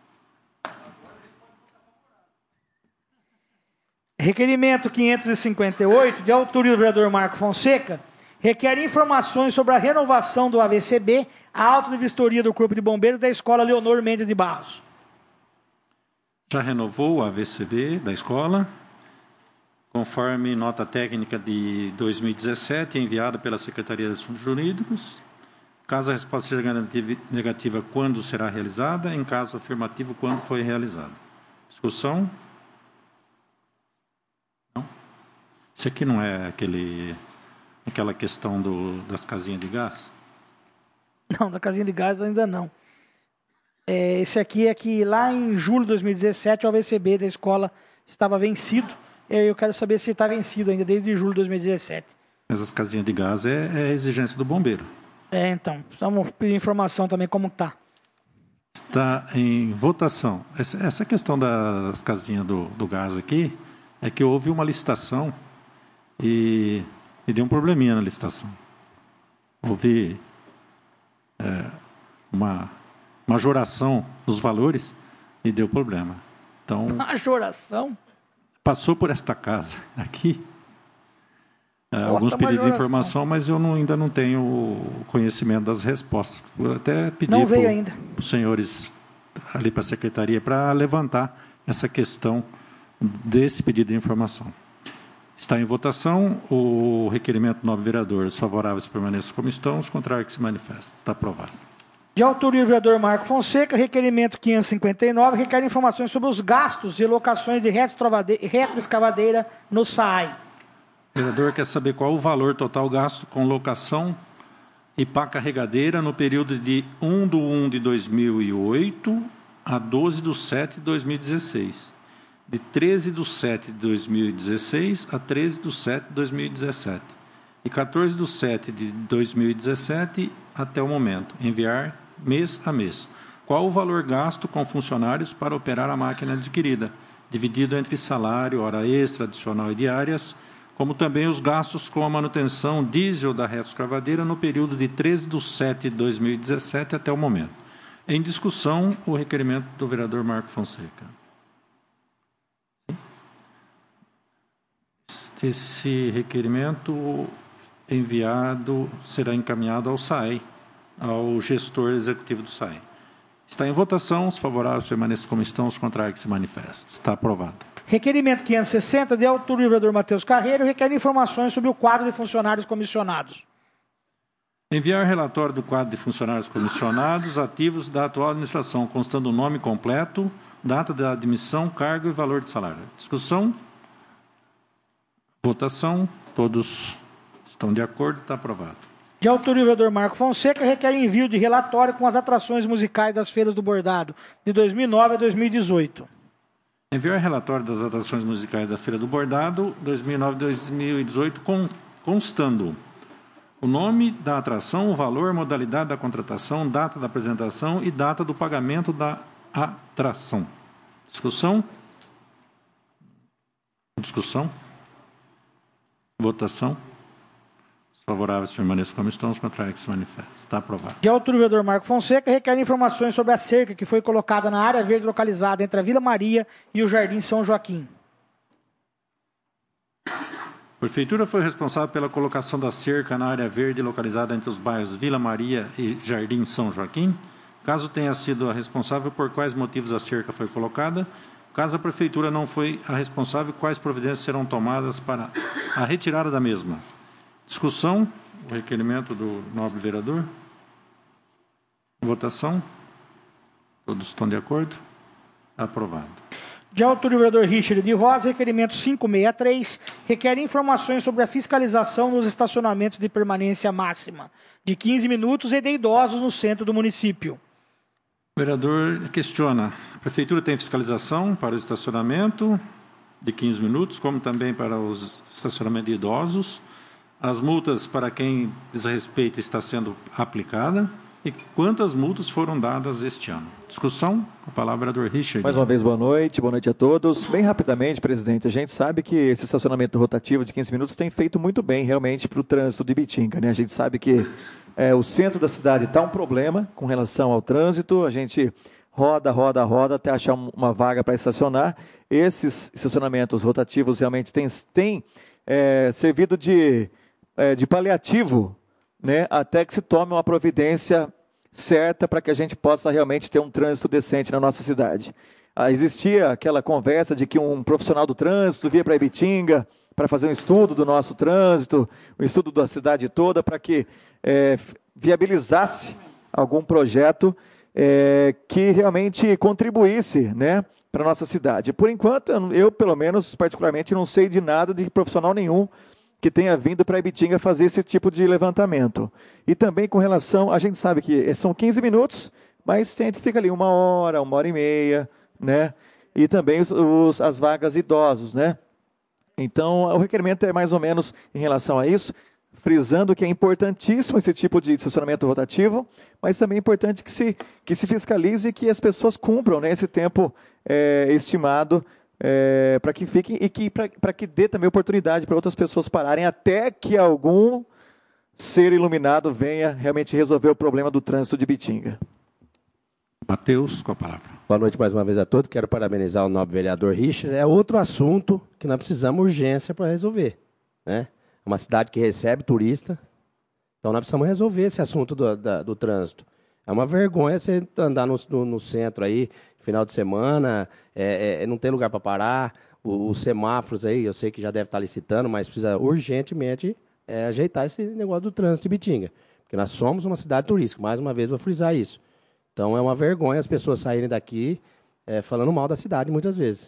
Requerimento 558, de autoria do vereador Marco Fonseca, requer informações sobre a renovação do AVCB, a auto de vistoria do Corpo de Bombeiros da Escola Leonor Mendes de Barros. Já renovou o AVCB da escola, conforme nota técnica de 2017, enviada pela Secretaria de Assuntos Jurídicos. Caso a resposta seja negativa, quando será realizada? Em caso afirmativo, quando foi realizada? Discussão? Não? Isso aqui não é aquela questão das casinhas de gás? Não, da casinha de gás ainda não. Esse aqui é que lá em julho de 2017 o AVCB da escola estava vencido. Eu quero saber se está vencido ainda desde julho de 2017. Mas as casinhas de gás é exigência do bombeiro. Então, precisamos pedir informação também como está. Está em votação. Essa questão das casinhas do gás aqui é que houve uma licitação e deu um probleminha na licitação. Houve uma majoração dos valores e deu problema. Então, majoração? Passou por esta casa aqui alguns pedidos de informação, mas eu ainda não tenho conhecimento das respostas. Eu até pedi para os senhores ali para a secretaria para levantar essa questão desse pedido de informação. Está em votação o requerimento do nobre vereador. Os favoráveis permaneçam como estão, os contrários que se manifestam. Está aprovado. De autoria do vereador Marco Fonseca, requerimento 559, requer informações sobre os gastos e locações de retroescavadeira no SAAI. O vereador quer saber qual o valor total gasto com locação e pá carregadeira no período de 1/1/2008 a 12/7/2016. De 13/7/2016 a 13/7/2017. E 14/7/2017 até o momento. Enviar mês a mês. Qual o valor gasto com funcionários para operar a máquina adquirida, dividido entre salário, hora extra, adicional e diárias, como também os gastos com a manutenção diesel da retroescavadeira no período de 13/7/2017 até o momento. Em discussão, o requerimento do vereador Marco Fonseca. Esse requerimento enviado será encaminhado ao SAI, ao gestor executivo do SAI. Está em votação, os favoráveis permaneçam como estão, os contrários que se manifestam. Está aprovado. Requerimento 560, de autoria do vereador Matheus Carreiro, requer informações sobre o quadro de funcionários comissionados. Enviar relatório do quadro de funcionários comissionados ativos da atual administração, constando o nome completo, data da admissão, cargo e valor de salário. Discussão? Votação. Todos estão de acordo? Está aprovado. De autoria do vereador Marco Fonseca, requer envio de relatório com as atrações musicais das feiras do Bordado, de 2009 a 2018. Enviar relatório das atrações musicais da Feira do Bordado, 2009 e 2018, constando o nome da atração, o valor, modalidade da contratação, data da apresentação e data do pagamento da atração. Discussão? Discussão? Votação? Os favoráveis permaneçam como estão, os contrários que se manifestam. Está aprovado. De autoria do vereador Marco Fonseca, requer informações sobre a cerca que foi colocada na área verde localizada entre a Vila Maria e o Jardim São Joaquim. A Prefeitura foi responsável pela colocação da cerca na área verde localizada entre os bairros Vila Maria e Jardim São Joaquim. Caso tenha sido a responsável, por quais motivos a cerca foi colocada? Caso a Prefeitura não foi a responsável, quais providências serão tomadas para a retirada da mesma? Discussão, o requerimento do nobre vereador. Votação. Todos estão de acordo? Aprovado. De autoria do vereador Richard de Rosa, requerimento 563, requer informações sobre a fiscalização nos estacionamentos de permanência máxima de 15 minutos e de idosos no centro do município. O vereador questiona, a prefeitura tem fiscalização para o estacionamento de 15 minutos, como também para os estacionamentos de idosos. As multas para quem desrespeita está sendo aplicada. E quantas multas foram dadas este ano? Discussão, a palavra é do vereador Richard. Mais uma vez, boa noite a todos. Bem rapidamente, presidente, a gente sabe que esse estacionamento rotativo de 15 minutos tem feito muito bem realmente para o trânsito de Ibitinga, né? A gente sabe que o centro da cidade está um problema com relação ao trânsito, a gente roda até achar uma vaga para estacionar. Esses estacionamentos rotativos realmente têm servido de paliativo, né, até que se tome uma providência certa para que a gente possa realmente ter um trânsito decente na nossa cidade. Existia aquela conversa de que um profissional do trânsito via para Ibitinga para fazer um estudo do nosso trânsito, um estudo da cidade toda, para que viabilizasse algum projeto que realmente contribuísse, né, para a nossa cidade. Por enquanto, eu, pelo menos, particularmente, não sei de nada de profissional nenhum que tenha vindo para Ibitinga fazer esse tipo de levantamento. E também com relação, a gente sabe que são 15 minutos, mas a gente fica ali 1 hora, 1h30, né? E também as vagas idosos, né? Então, o requerimento é mais ou menos em relação a isso, frisando que é importantíssimo esse tipo de estacionamento rotativo, mas também é importante que se fiscalize e que as pessoas cumpram, né, esse tempo estimado, para que fiquem e para que dê também oportunidade para outras pessoas pararem até que algum ser iluminado venha realmente resolver o problema do trânsito de Ibitinga. Matheus, com a palavra. Boa noite mais uma vez a todos. Quero parabenizar o nobre vereador Richard. É outro assunto que nós precisamos urgência para resolver, né? É uma cidade que recebe turista, então nós precisamos resolver esse assunto do trânsito. É uma vergonha você andar no centro aí, final de semana, não tem lugar para parar. Os semáforos aí, eu sei que já deve estar licitando, mas precisa urgentemente ajeitar esse negócio do trânsito de Ibitinga. Porque nós somos uma cidade turística, mais uma vez vou frisar isso. Então é uma vergonha as pessoas saírem daqui falando mal da cidade muitas vezes.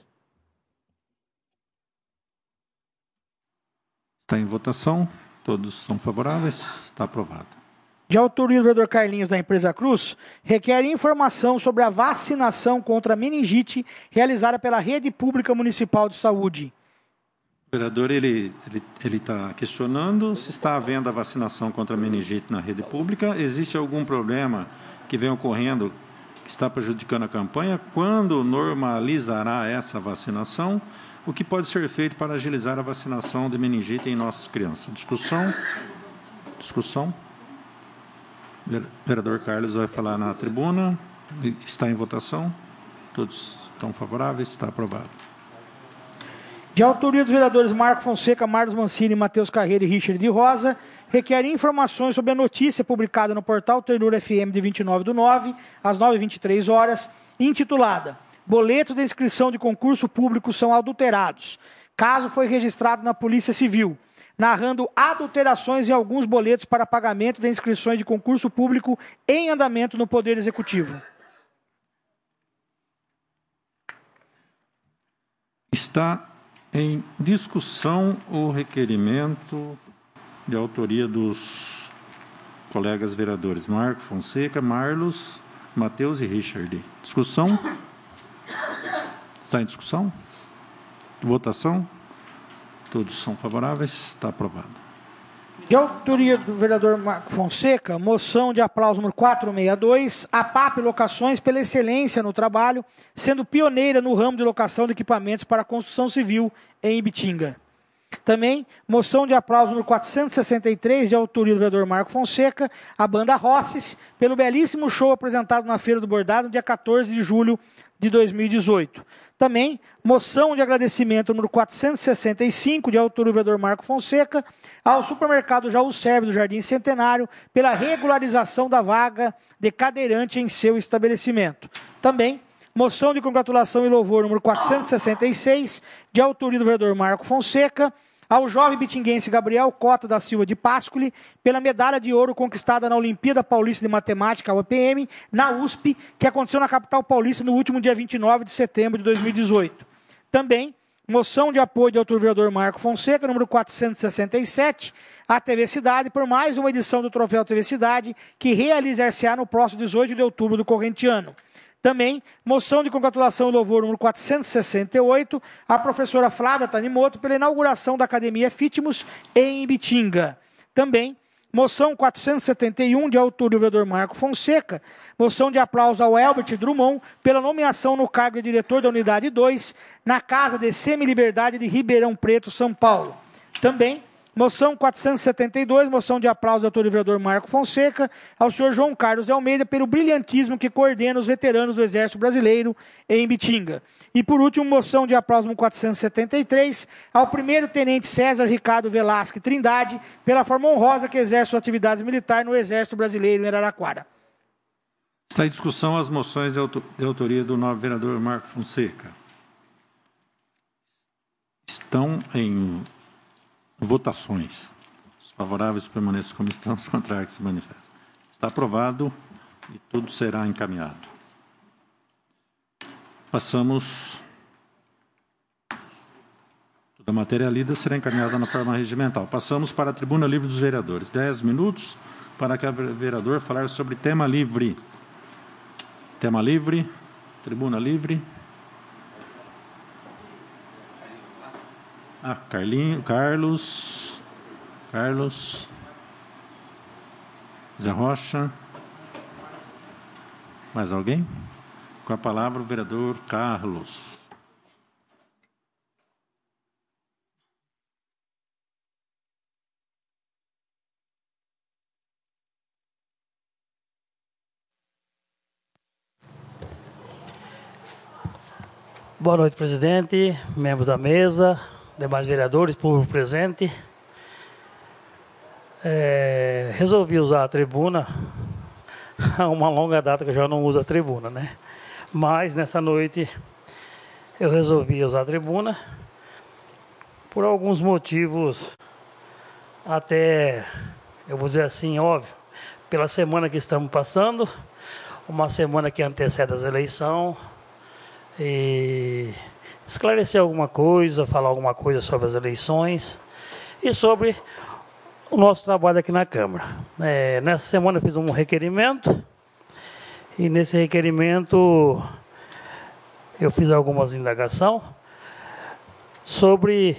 Está em votação, todos são favoráveis, está aprovado. De autoria do vereador Carlinhos, da empresa Cruz, requer informação sobre a vacinação contra a meningite realizada pela Rede Pública Municipal de Saúde. O vereador ele está questionando se está havendo a vacinação contra a meningite na rede pública. Existe algum problema que vem ocorrendo que está prejudicando a campanha? Quando normalizará essa vacinação? O que pode ser feito para agilizar a vacinação de meningite em nossas crianças? Discussão. O vereador Carlos vai falar na tribuna. Está em votação. Todos estão favoráveis. Está aprovado. De autoria dos vereadores Marco Fonseca, Marlos Mancini, Matheus Carreira e Richard de Rosa, requer informações sobre a notícia publicada no portal Ternura FM de 29/9, às 9h23, intitulada Boletos de inscrição de concurso público são adulterados. Caso foi registrado na Polícia Civil, narrando adulterações em alguns boletos para pagamento de inscrições de concurso público em andamento no Poder Executivo. Está em discussão o requerimento de autoria dos colegas vereadores Marco Fonseca, Marlos, Matheus e Richard. Discussão? Está em discussão? Votação? Todos são favoráveis? Está aprovado. De autoria do vereador Marco Fonseca, moção de aplauso número 462, a PAP Locações pela excelência no trabalho, sendo pioneira no ramo de locação de equipamentos para a construção civil em Ibitinga. Também, moção de aplauso número 463, de autoria do vereador Marco Fonseca, a banda Rosses, pelo belíssimo show apresentado na Feira do Bordado, no dia 14 de julho de 2018. Também, moção de agradecimento número 465, de autoria do vereador Marco Fonseca, ao supermercado Jaú Serve do Jardim Centenário, pela regularização da vaga de cadeirante em seu estabelecimento. Também, moção de congratulação e louvor número 466, de autoria do vereador Marco Fonseca, ao jovem bitinguense Gabriel Cota da Silva de Pascoli, pela medalha de ouro conquistada na Olimpíada Paulista de Matemática, a UPM, na USP, que aconteceu na capital paulista no último dia 29 de setembro de 2018. Também, moção de apoio do autor vereador Marco Fonseca, número 467, à TV Cidade, por mais uma edição do Troféu TV Cidade, que realizar-se-á no próximo 18 de outubro do corrente ano. Também, moção de congratulação e louvor número 468, à professora Flávia Tanimoto, pela inauguração da Academia Fitmus em Ibitinga. Também, moção 471, de autor do vereador Marco Fonseca, moção de aplauso ao Elbert Drummond, pela nomeação no cargo de diretor da Unidade 2, na Casa de Semi-Liberdade de Ribeirão Preto, São Paulo. Também, moção 472, moção de aplauso do autor do vereador Marco Fonseca, ao senhor João Carlos de Almeida, pelo brilhantismo que coordena os veteranos do Exército Brasileiro em Bitinga. E, por último, moção de aplauso no 473, ao primeiro-tenente César Ricardo Velasque Trindade, pela forma honrosa que exerce suas atividades militares no Exército Brasileiro em Araraquara. Está em discussão as moções de autoria do novo vereador Marco Fonseca. Estão em votações. Os favoráveis permaneçam como estão, os contrários se manifestam. Está aprovado e tudo será encaminhado. Passamos. Toda a matéria lida será encaminhada na forma regimental. Passamos para a tribuna livre dos vereadores. 10 minutos para cada vereador falar sobre tema livre. Tema livre, tribuna livre. Carlos, Zé Rocha. Mais alguém? Com a palavra o vereador Carlos. Boa noite, presidente, membros da mesa, demais vereadores, público presente. Resolvi usar a tribuna, há uma longa data que eu já não uso a tribuna, né? Mas nessa noite eu resolvi usar a tribuna por alguns motivos, até, eu vou dizer assim, óbvio, pela semana que estamos passando, uma semana que antecede as eleições, e esclarecer alguma coisa, falar alguma coisa sobre as eleições e sobre o nosso trabalho aqui na Câmara. Nessa semana eu fiz um requerimento e nesse requerimento eu fiz algumas indagações sobre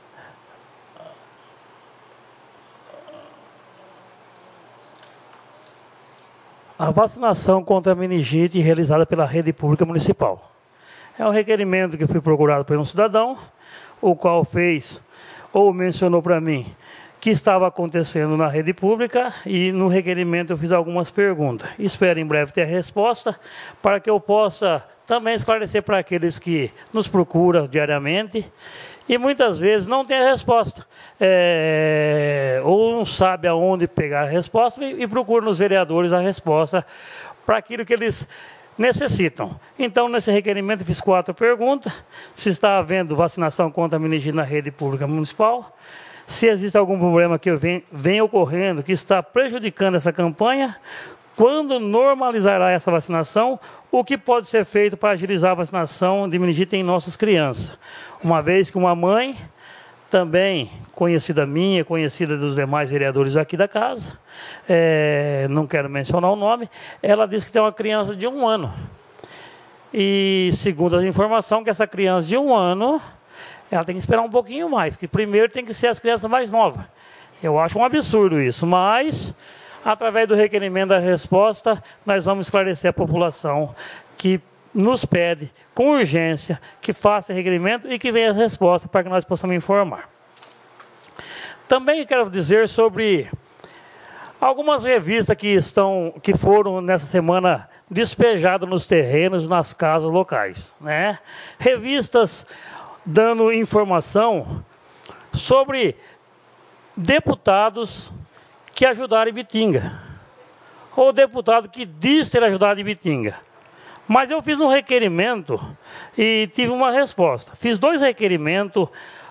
a vacinação contra a meningite realizada pela rede pública municipal. É um requerimento que fui procurado por um cidadão, o qual fez ou mencionou para mim que estava acontecendo na rede pública, e no requerimento eu fiz algumas perguntas. Espero em breve ter a resposta para que eu possa também esclarecer para aqueles que nos procuram diariamente e muitas vezes não tem a resposta, ou não sabe aonde pegar a resposta e procura nos vereadores a resposta para aquilo que eles necessitam. Então, nesse requerimento, eu fiz 4 perguntas. Se está havendo vacinação contra a meningite na rede pública municipal, se existe algum problema que vem ocorrendo, que está prejudicando essa campanha, quando normalizará essa vacinação, o que pode ser feito para agilizar a vacinação de meningite em nossas crianças. Uma vez que uma mãe, também conhecida minha, conhecida dos demais vereadores aqui da casa, não quero mencionar o nome, ela disse que tem uma criança de 1 ano. E segundo as informações, que essa criança de 1 ano, ela tem que esperar um pouquinho mais, que primeiro tem que ser as crianças mais novas. Eu acho um absurdo isso, mas através do requerimento da resposta, nós vamos esclarecer a população que nos pede com urgência que faça requerimento e que venha a resposta para que nós possamos informar. Também quero dizer sobre algumas revistas que foram nessa semana despejadas nos terrenos, nas casas locais, né? Revistas dando informação sobre deputados que ajudaram Ibitinga, ou deputado que diz ter ajudado Ibitinga. Mas eu fiz um requerimento e tive uma resposta. Fiz 2 requerimentos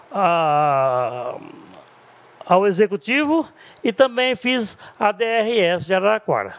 ao Executivo e também fiz a DRS de Araraquara.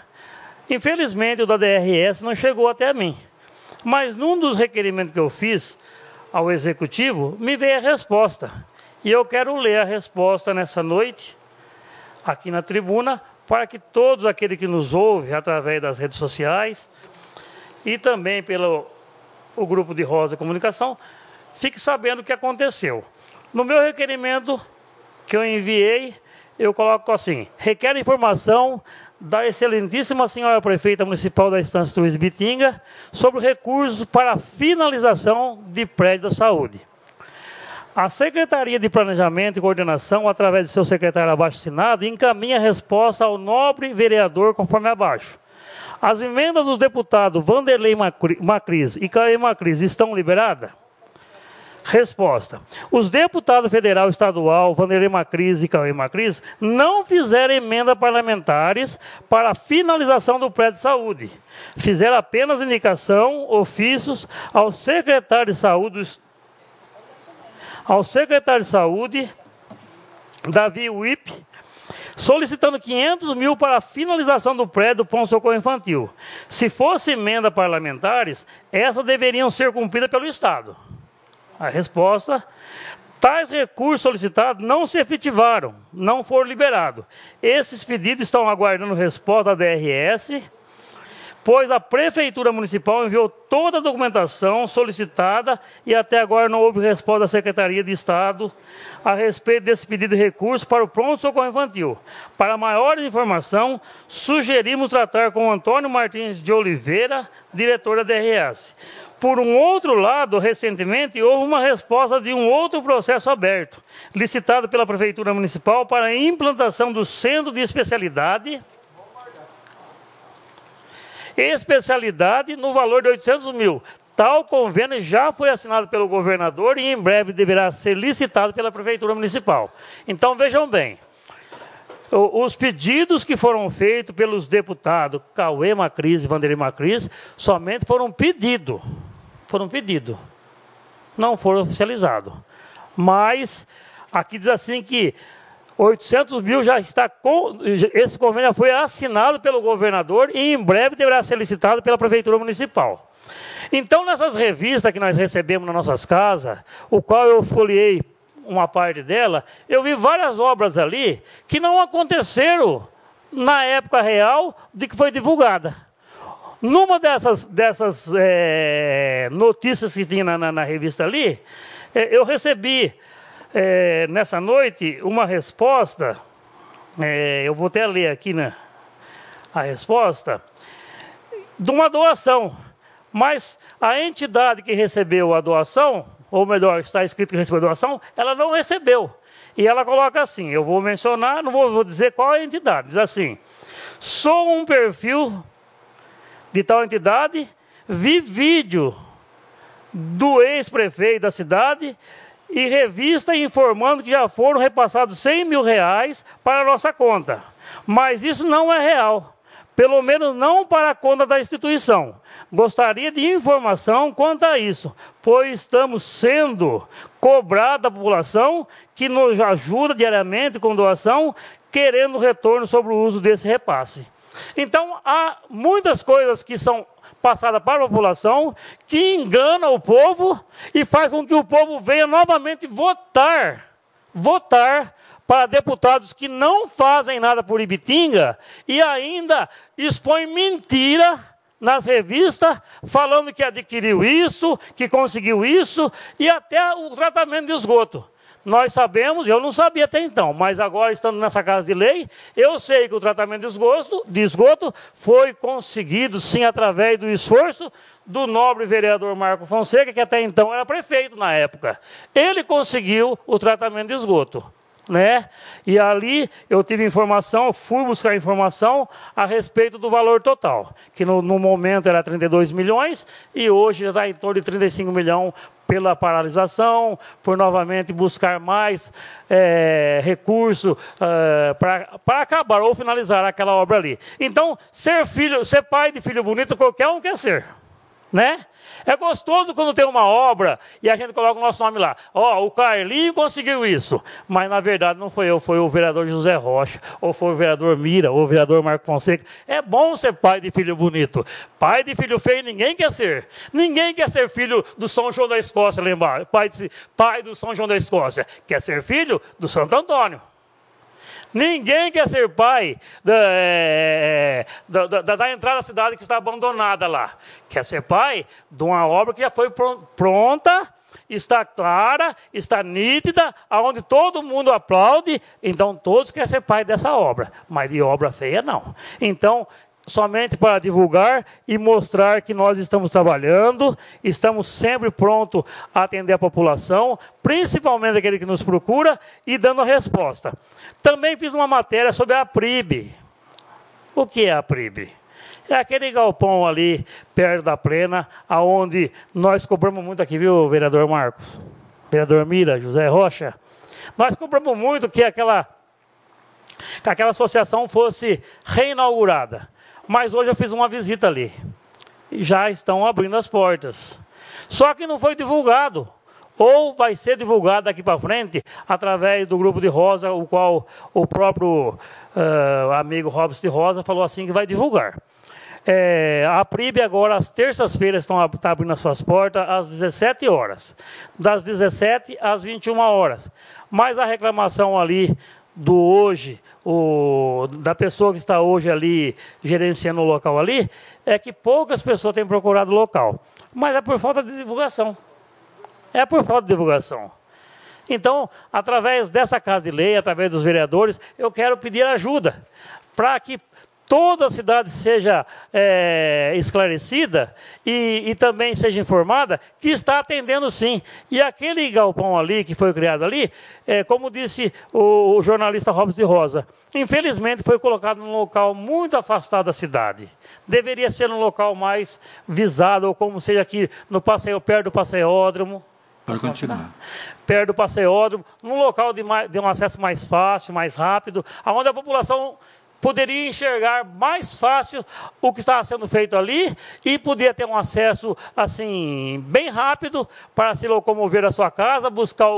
Infelizmente, o da DRS não chegou até mim. Mas num dos requerimentos que eu fiz, ao Executivo, me veio a resposta. E eu quero ler a resposta nessa noite, aqui na tribuna, para que todos aqueles que nos ouvem através das redes sociais e também pelo o grupo de Rosa Comunicação, fique sabendo o que aconteceu. No meu requerimento que eu enviei, eu coloco assim: requer informação da excelentíssima senhora prefeita municipal da Estância Luiz Bitinga sobre recursos para a finalização de prédio da saúde. A Secretaria de Planejamento e Coordenação, através de seu secretário abaixo-assinado, encaminha a resposta ao nobre vereador conforme abaixo. As emendas dos deputados Vanderlei Macris e Cauê Macris estão liberadas? Resposta: os deputados federal e estadual Vanderlei Macris e Cauê Macris não fizeram emendas parlamentares para a finalização do prédio de saúde. Fizeram apenas indicação, ofícios, ao secretário de Saúde, Davi Wip, solicitando 500 mil para a finalização do prédio do pronto-socorro infantil. Se fossem emendas parlamentares, essas deveriam ser cumpridas pelo Estado. A resposta: tais recursos solicitados não se efetivaram, não foram liberados. Esses pedidos estão aguardando resposta da DRS, pois a Prefeitura Municipal enviou toda a documentação solicitada e até agora não houve resposta da Secretaria de Estado a respeito desse pedido de recurso para o pronto-socorro infantil. Para maior informação, sugerimos tratar com Antônio Martins de Oliveira, diretor da DRS. Por um outro lado, recentemente, houve uma resposta de um outro processo aberto, licitado pela Prefeitura Municipal para a implantação do Centro de Especialidade no valor de 800 mil. Tal convênio já foi assinado pelo governador e em breve deverá ser licitado pela Prefeitura Municipal. Então, vejam bem, os pedidos que foram feitos pelos deputados Cauê Macris e Vanderlei Macris somente foram pedidos, não foram oficializados. Mas, aqui diz assim que 800 mil já está esse convênio já foi assinado pelo governador e em breve deverá ser licitado pela Prefeitura Municipal. Então, nessas revistas que nós recebemos nas nossas casas, o qual eu folheei uma parte dela, eu vi várias obras ali que não aconteceram na época real de que foi divulgada. Numa dessas notícias que tinha na revista ali, eu recebi nessa noite uma resposta, eu vou até ler aqui a resposta, de uma doação. Mas a entidade que recebeu a doação, ou melhor, está escrito que recebeu a doação, ela não recebeu. E ela coloca assim, eu vou mencionar, não vou dizer qual é a entidade, diz assim: sou um perfil de tal entidade, vi vídeo do ex-prefeito da cidade e revista informando que já foram repassados 100 mil reais para a nossa conta. Mas isso não é real, pelo menos não para a conta da instituição. Gostaria de informação quanto a isso, pois estamos sendo cobrados da população que nos ajuda diariamente com doação, querendo retorno sobre o uso desse repasse. Então, há muitas coisas que são passadas para a população, que enganam o povo e faz com que o povo venha novamente votar para deputados que não fazem nada por Ibitinga e ainda expõem mentira nas revistas, falando que adquiriu isso, que conseguiu isso, e até o tratamento de esgoto. Nós sabemos, eu não sabia até então, mas agora estando nessa casa de lei, eu sei que o tratamento de esgoto foi conseguido, sim, através do esforço do nobre vereador Marco Fonseca, que até então era prefeito na época. Ele conseguiu o tratamento de esgoto, né? E ali eu tive informação, fui buscar informação a respeito do valor total, que no momento era 32 milhões e hoje já está em torno de 35 milhões pela paralisação, por novamente buscar mais recurso para acabar ou finalizar aquela obra ali. Então, ser pai de filho bonito, qualquer um quer ser. né? É gostoso quando tem uma obra e a gente coloca o nosso nome lá. Ó, o Carlinho conseguiu isso. Mas, na verdade, não foi eu, foi o vereador José Rocha, ou foi o vereador Mira, ou o vereador Marco Fonseca. É bom ser pai de filho bonito. Pai de filho feio ninguém quer ser. Ninguém quer ser filho do São João da Escócia, lembrar. Pai do São João da Escócia. Quer ser filho do Santo Antônio. Ninguém quer ser pai da entrada da cidade que está abandonada lá. Quer ser pai de uma obra que já foi pronta, está clara, está nítida, aonde todo mundo aplaude. Então, todos querem ser pai dessa obra. Mas de obra feia, não. Então, somente para divulgar e mostrar que nós estamos trabalhando, estamos sempre prontos a atender a população, principalmente aquele que nos procura, e dando a resposta. Também fiz uma matéria sobre a PRIB. O que é a PRIB? É aquele galpão ali, perto da Plena, onde nós cobramos muito aqui, viu, vereador Marcos? Vereador Mira, José Rocha. Nós cobramos muito que aquela associação fosse reinaugurada. Mas hoje eu fiz uma visita ali. E já estão abrindo as portas. Só que não foi divulgado. Ou vai ser divulgado daqui para frente, através do Grupo de Rosa, o qual o próprio amigo Robson de Rosa falou assim que vai divulgar. A PRIB agora, às terças-feiras, está abrindo as suas portas às 17 horas. Das 17 às 21 horas. Mas a reclamação ali do hoje, da pessoa que está hoje ali gerenciando o local ali, é que poucas pessoas têm procurado o local. Mas é por falta de divulgação. É por falta de divulgação. Então, através dessa Casa de Lei, através dos vereadores, eu quero pedir ajuda para que toda a cidade seja esclarecida e também seja informada que está atendendo sim. E aquele galpão ali, que foi criado ali, como disse o jornalista Robson de Rosa, infelizmente foi colocado num local muito afastado da cidade. Deveria ser num local mais visado, ou como seja aqui no passeio, perto do passeódromo. Pode continuar. Perto do passeódromo, num local de um acesso mais fácil, mais rápido, onde a população poderia enxergar mais fácil o que estava sendo feito ali e podia ter um acesso assim bem rápido para se locomover à sua casa, buscar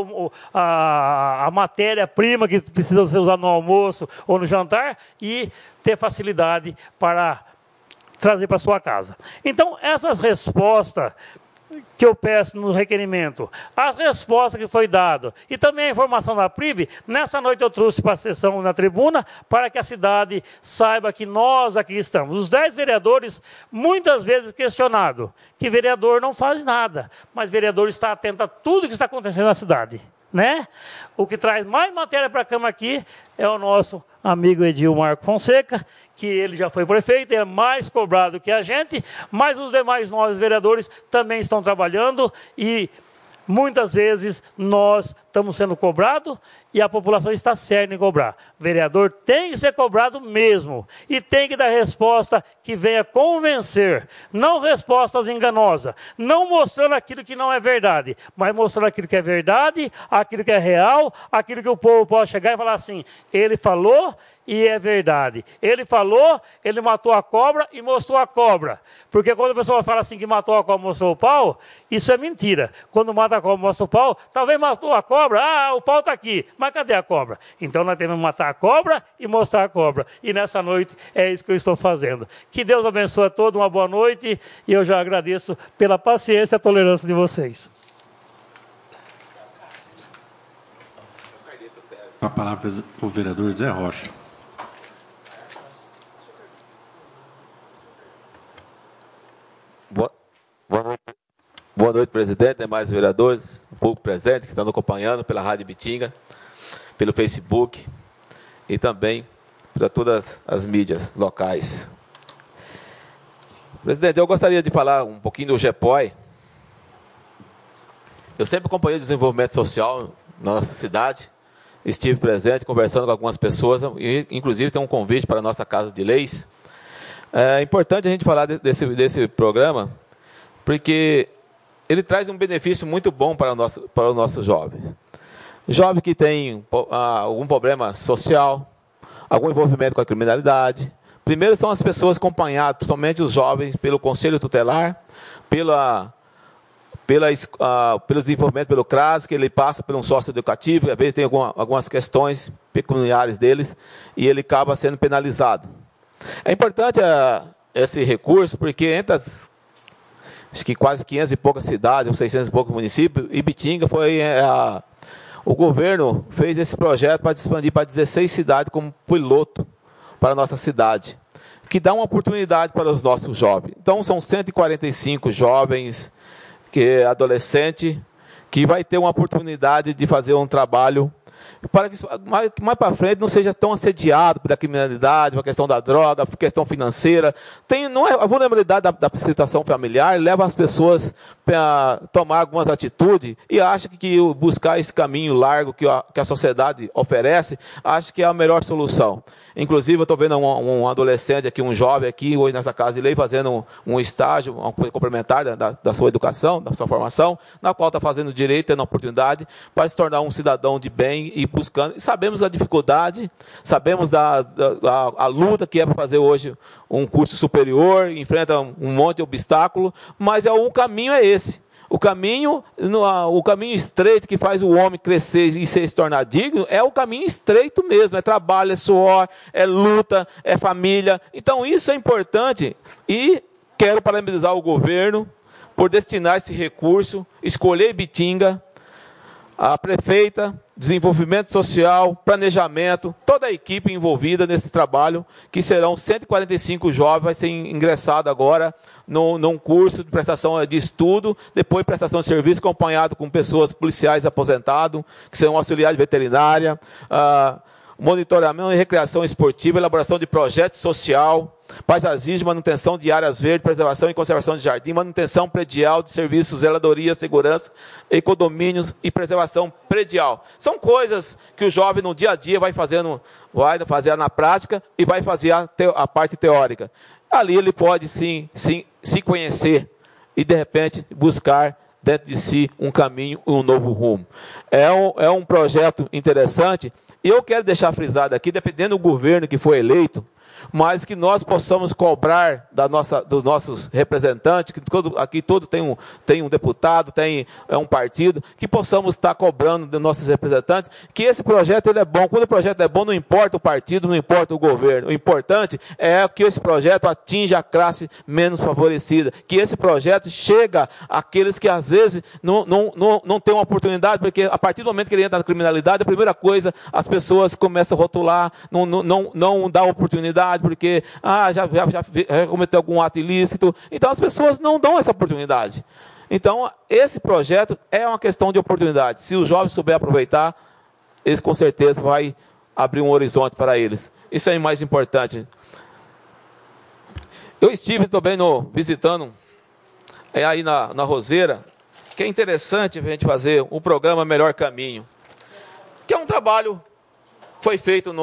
a matéria-prima que precisa ser usada no almoço ou no jantar e ter facilidade para trazer para a sua casa. Então, essas respostas que eu peço no requerimento, a resposta que foi dada e também a informação da PRIB, nessa noite eu trouxe para a sessão na tribuna para que a cidade saiba que nós aqui estamos. Os 10 vereadores, muitas vezes questionados, que vereador não faz nada, mas vereador está atento a tudo que está acontecendo na cidade, né? O que traz mais matéria para a Câmara aqui é o nosso amigo Edil Marco Fonseca, que ele já foi prefeito, é mais cobrado que a gente, mas os demais nós vereadores também estão trabalhando e muitas vezes nós estamos sendo cobrados e a população está certa em cobrar. Vereador tem que ser cobrado mesmo e tem que dar resposta que venha convencer, não respostas enganosas, não mostrando aquilo que não é verdade, mas mostrando aquilo que é verdade, aquilo que é real, aquilo que o povo pode chegar e falar assim, ele falou e é verdade. Ele falou, ele matou a cobra e mostrou a cobra. Porque quando a pessoa fala assim que matou a cobra e mostrou o pau, isso é mentira. Quando mata a cobra e mostra o pau, talvez matou a cobra, o pau está aqui, mas cadê a cobra? Então nós temos que matar a cobra e mostrar a cobra. E nessa noite é isso que eu estou fazendo. Que Deus abençoe a todos, uma boa noite, e eu já agradeço pela paciência e a tolerância de vocês. A palavra é o vereador Zé Rocha. Boa noite, presidente, demais vereadores, o público presente que estão acompanhando pela Rádio Bitinga, pelo Facebook e também para todas as mídias locais. Presidente, eu gostaria de falar um pouquinho do GEPOI. Eu sempre acompanhei o desenvolvimento social na nossa cidade, estive presente, conversando com algumas pessoas, e inclusive tem um convite para a nossa Casa de Leis. É importante a gente falar desse programa, porque ele traz um benefício muito bom para o nosso jovem. Jovem que tem algum problema social, algum envolvimento com a criminalidade. Primeiro são as pessoas acompanhadas, principalmente os jovens, pelo Conselho Tutelar, pelo desenvolvimento, pelo CRAS, que ele passa por um sócio educativo, às vezes tem algumas questões pecuniárias deles, e ele acaba sendo penalizado. É importante esse recurso, porque entre acho que quase 500 e poucas cidades, ou 600 e poucos municípios, Ibitinga o governo fez esse projeto para expandir para 16 cidades como piloto para a nossa cidade, que dá uma oportunidade para os nossos jovens. Então, são 145 jovens, adolescente, que vai ter uma oportunidade de fazer um trabalho para que mais para frente não seja tão assediado pela criminalidade, pela questão da droga, pela questão financeira. A vulnerabilidade da situação familiar leva as pessoas a tomar algumas atitudes e acha que buscar esse caminho largo que a sociedade oferece, acha que é a melhor solução. Inclusive, eu estou vendo um adolescente aqui, um jovem aqui, hoje nessa casa de lei, fazendo um estágio complementar da sua educação, da sua formação, na qual está fazendo direito, tendo a oportunidade para se tornar um cidadão de bem e buscando. E sabemos a dificuldade, sabemos a luta que é para fazer hoje um curso superior, enfrenta um monte de obstáculo, mas o caminho é esse. O caminho estreito que faz o homem crescer e se tornar digno é o caminho estreito mesmo. É trabalho, é suor, é luta, é família. Então isso é importante e quero parabenizar o governo por destinar esse recurso, escolher Ibitinga, a prefeita, desenvolvimento social, planejamento, toda a equipe envolvida nesse trabalho, que serão 145 jovens, vai ser ingressado agora num curso de prestação de estudo, depois prestação de serviço, acompanhado com pessoas policiais aposentados, que serão auxiliares de veterinária, monitoramento e recreação esportiva, elaboração de projeto social, paisagismo, manutenção de áreas verdes, preservação e conservação de jardim, manutenção predial de serviços, zeladoria, segurança, ecodomínios e preservação predial. São coisas que o jovem no dia a dia vai fazer na prática e vai fazer a parte teórica. Ali ele pode sim se conhecer e de repente buscar dentro de si um caminho, um novo rumo. É um projeto interessante e eu quero deixar frisado aqui, dependendo do governo que for eleito, mas que nós possamos cobrar dos nossos representantes, que aqui todo tem um deputado, tem um partido, que possamos estar cobrando dos nossos representantes, que esse projeto ele é bom. Quando o projeto é bom, não importa o partido, não importa o governo. O importante é que esse projeto atinja a classe menos favorecida, que esse projeto chega àqueles que às vezes não têm uma oportunidade, porque a partir do momento que ele entra na criminalidade, a primeira coisa, as pessoas começam a rotular, não dá oportunidade, porque já cometeu algum ato ilícito. Então as pessoas não dão essa oportunidade. Então esse projeto é uma questão de oportunidade. Se os jovens souberem aproveitar, eles com certeza vai abrir um horizonte para eles. Isso é o mais importante. Eu estive também visitando aí na Roseira, que é interessante a gente fazer o programa Melhor Caminho, que é um trabalho que foi feito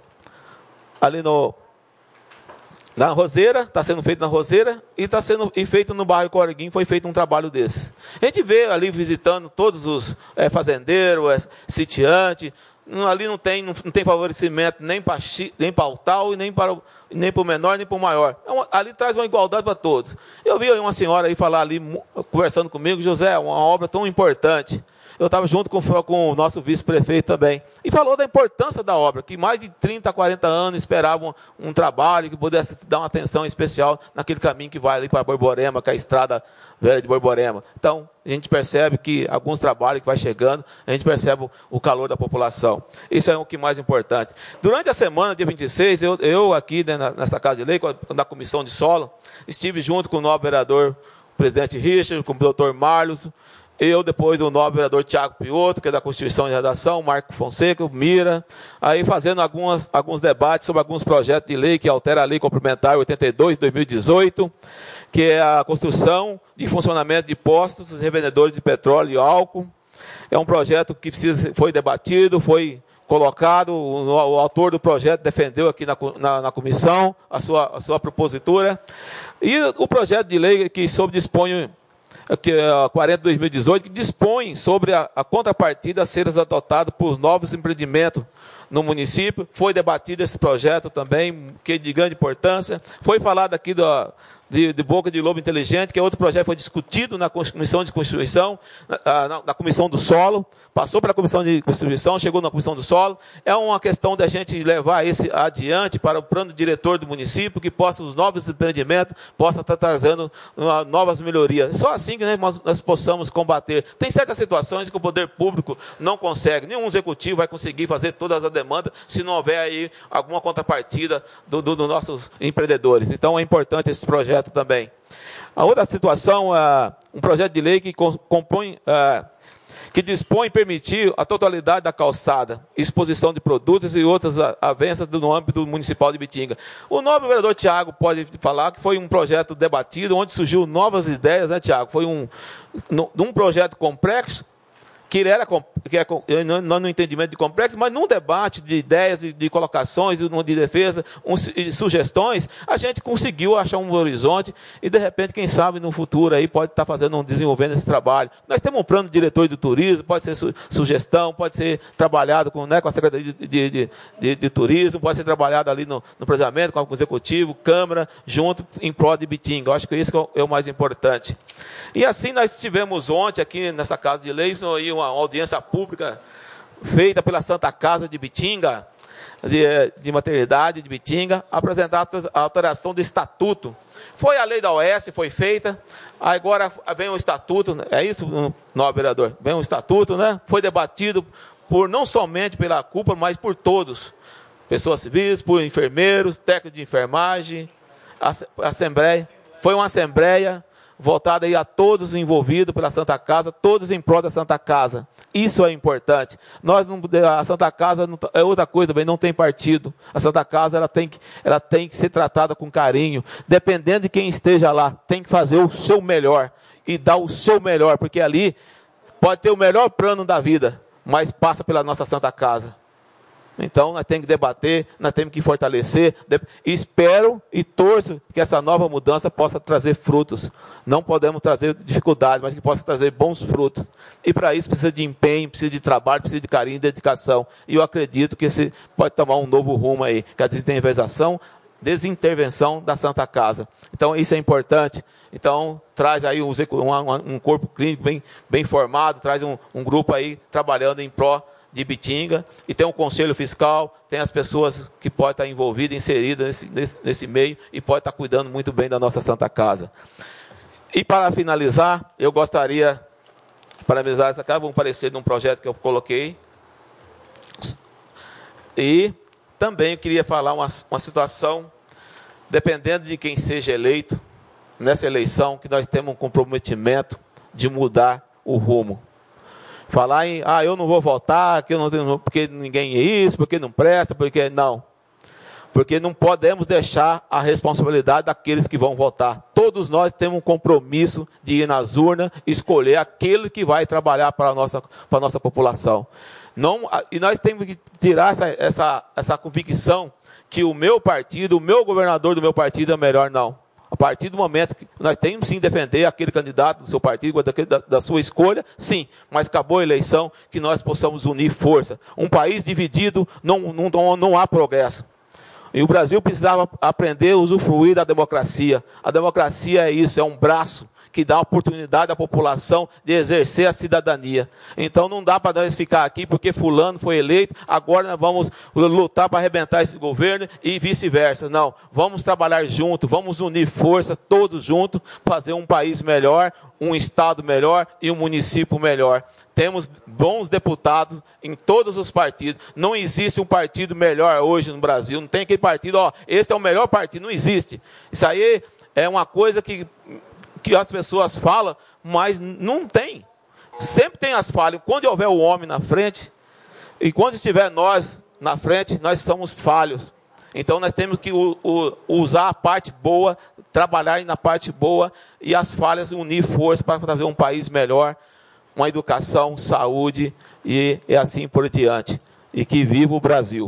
na Roseira, está sendo feito na Roseira e está sendo feito no bairro Corguinho, foi feito um trabalho desse. A gente vê ali visitando todos os fazendeiros, sitiantes, ali não tem favorecimento nem para o tal e nem para o menor, nem para o maior. Ali traz uma igualdade para todos. Eu vi uma senhora aí falar ali, conversando comigo, José, é uma obra tão importante. Eu estava junto com o nosso vice-prefeito também. E falou da importância da obra, que mais de 30 a 40 anos esperavam um trabalho que pudesse dar uma atenção especial naquele caminho que vai ali para Borborema, que é a estrada velha de Borborema. Então, a gente percebe que alguns trabalhos que vai chegando, a gente percebe o calor da população. Isso é o que mais importante. Durante a semana, dia 26, eu aqui nessa Casa de Lei, na Comissão de Solo, estive junto com o novo vereador, o presidente Richard, com o doutor Marlos, depois o novo vereador Tiago Piotto, que é da Constituição e Redação, Marco Fonseca, o Mira, aí fazendo alguns debates sobre alguns projetos de lei que altera a Lei Complementar 82 de 2018, que é a construção e funcionamento de postos dos revendedores de petróleo e álcool. É um projeto que foi debatido, foi colocado, o autor do projeto defendeu aqui na comissão a sua propositura. E o projeto de lei que dispõe, que é a 40 de 2018, que dispõe sobre a contrapartida a ser adotado por novos empreendimentos no município. Foi debatido esse projeto também, que é de grande importância. Foi falado aqui de Boca de Lobo Inteligente, que é outro projeto que foi discutido na Comissão de Constituição, na Comissão do Solo, passou pela Comissão de Constituição, chegou na Comissão do Solo. É uma questão da gente levar esse adiante para o plano diretor do município, que possa, os novos empreendimentos, possa estar trazendo novas melhorias. Só assim que nós possamos combater. Tem certas situações que o poder público não consegue, nenhum executivo vai conseguir fazer todas as demandas se não houver aí alguma contrapartida dos nossos empreendedores. Então é importante esse projeto também. A outra situação, um projeto de lei que dispõe em permitir a totalidade da calçada, exposição de produtos e outras avanças no âmbito municipal de Ibitinga. O nobre vereador Tiago pode falar que foi um projeto debatido, onde surgiu novas ideias, né, Tiago? Foi um projeto complexo, no entendimento de complexo, mas num debate de ideias, de colocações, de defesa, e sugestões, a gente conseguiu achar um horizonte e, de repente, quem sabe, no futuro, aí pode estar desenvolvendo esse trabalho. Nós temos um plano diretor do turismo, pode ser sugestão, pode ser trabalhado com a Secretaria de Turismo, pode ser trabalhado ali no planejamento, com o Executivo, Câmara, junto, em prol de Ibitinga. Eu acho que isso é o mais importante. E assim nós tivemos ontem, aqui nessa Casa de Leis, uma audiência pública feita pela Santa Casa de Ibitinga, de maternidade de Ibitinga, apresentar a alteração do estatuto. Foi a lei da OS, foi feita, agora vem o estatuto, é isso, nobre vereador? Vem o estatuto, né? Foi debatido não somente pela CUPA, mas por todos, pessoas civis, por enfermeiros, técnicos de enfermagem, assembleia. Foi uma assembleia voltada aí a todos envolvidos pela Santa Casa, todos em prol da Santa Casa. Isso é importante. A Santa Casa é outra coisa, também não tem partido. A Santa Casa ela tem que ser tratada com carinho. Dependendo de quem esteja lá, tem que fazer o seu melhor e dar o seu melhor, porque ali pode ter o melhor plano da vida, mas passa pela nossa Santa Casa. Então, nós temos que debater, nós temos que fortalecer. Espero e torço que essa nova mudança possa trazer frutos. Não podemos trazer dificuldades, mas que possa trazer bons frutos. E para isso precisa de empenho, precisa de trabalho, precisa de carinho e dedicação. E eu acredito que esse pode tomar um novo rumo aí, que é a desintervenção da Santa Casa. Então, isso é importante. Então, traz aí um corpo clínico bem formado, traz um grupo aí trabalhando em pró de Ibitinga, e tem um conselho fiscal, tem as pessoas que podem estar envolvidas, inseridas nesse meio, e podem estar cuidando muito bem da nossa Santa Casa. E para finalizar, eu gostaria de parabenizar essa casa, vão aparecer num projeto que eu coloquei, e também eu queria falar uma situação, dependendo de quem seja eleito, nessa eleição, que nós temos um comprometimento de mudar o rumo. Falar em, eu não vou votar, porque ninguém é isso, porque não presta, porque não. Porque não podemos deixar a responsabilidade daqueles que vão votar. Todos nós temos um compromisso de ir nas urnas e escolher aquele que vai trabalhar para a nossa população. E nós temos que tirar essa convicção que o meu partido, o meu governador do meu partido é melhor, não. A partir do momento que nós temos sim defender aquele candidato do seu partido, da sua escolha, sim, mas acabou a eleição, que nós possamos unir força. Um país dividido não há progresso. E o Brasil precisava aprender a usufruir da democracia. A democracia é isso, é um braço que dá a oportunidade à população de exercer a cidadania. Então não dá para nós ficar aqui porque fulano foi eleito, agora nós vamos lutar para arrebentar esse governo e vice-versa. Não, vamos trabalhar junto, vamos unir força, todos juntos, fazer um país melhor, um estado melhor e um município melhor. Temos bons deputados em todos os partidos. Não existe um partido melhor hoje no Brasil. Não tem aquele partido, esse é o melhor partido. Não existe. Isso aí é uma coisa que as pessoas falam, mas não tem. Sempre tem as falhas. Quando houver o homem na frente, e quando estiver nós na frente, nós somos falhos. Então nós temos que usar a parte boa, trabalhar na parte boa, e as falhas unir força para fazer um país melhor, uma educação, saúde e assim por diante. E que viva o Brasil.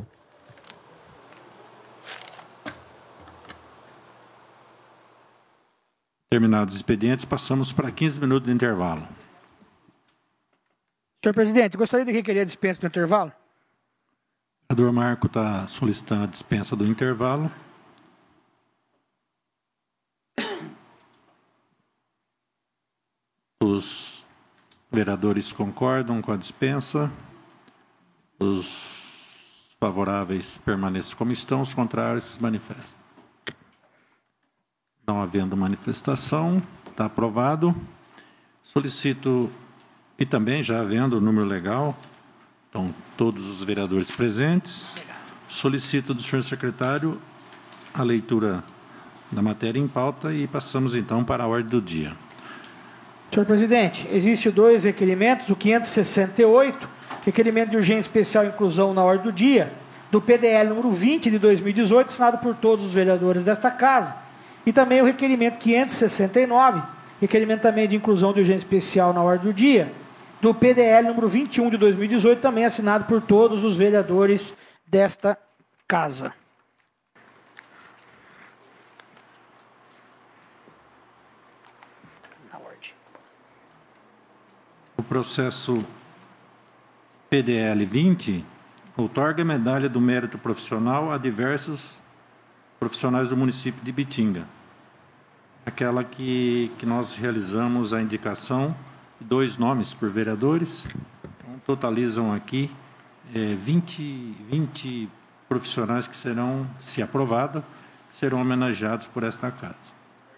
Terminados os expedientes, passamos para 15 minutos de intervalo. Senhor presidente, gostaria de requerer a dispensa do intervalo? O vereador Marco está solicitando a dispensa do intervalo. Os vereadores concordam com a dispensa. Os favoráveis permaneçam como estão, os contrários se manifestam. Não havendo manifestação, está aprovado. Solicito, e também já havendo o número legal, então todos os vereadores presentes, solicito do senhor secretário a leitura da matéria em pauta e passamos então para a ordem do dia. Senhor presidente, existem 2 requerimentos, o 568, requerimento de urgência especial e inclusão na ordem do dia, do PDL número 20 de 2018, assinado por todos os vereadores desta casa, e também o requerimento 569, requerimento também de inclusão de urgência especial na ordem do dia, do PDL número 21 de 2018, também assinado por todos os vereadores desta casa. O processo PDL 20 outorga a medalha do mérito profissional a diversos profissionais do município de Ibitinga. Aquela que nós realizamos a indicação de 2 nomes por vereadores, então, totalizam aqui 20 profissionais que serão, se aprovado, serão homenageados por esta casa.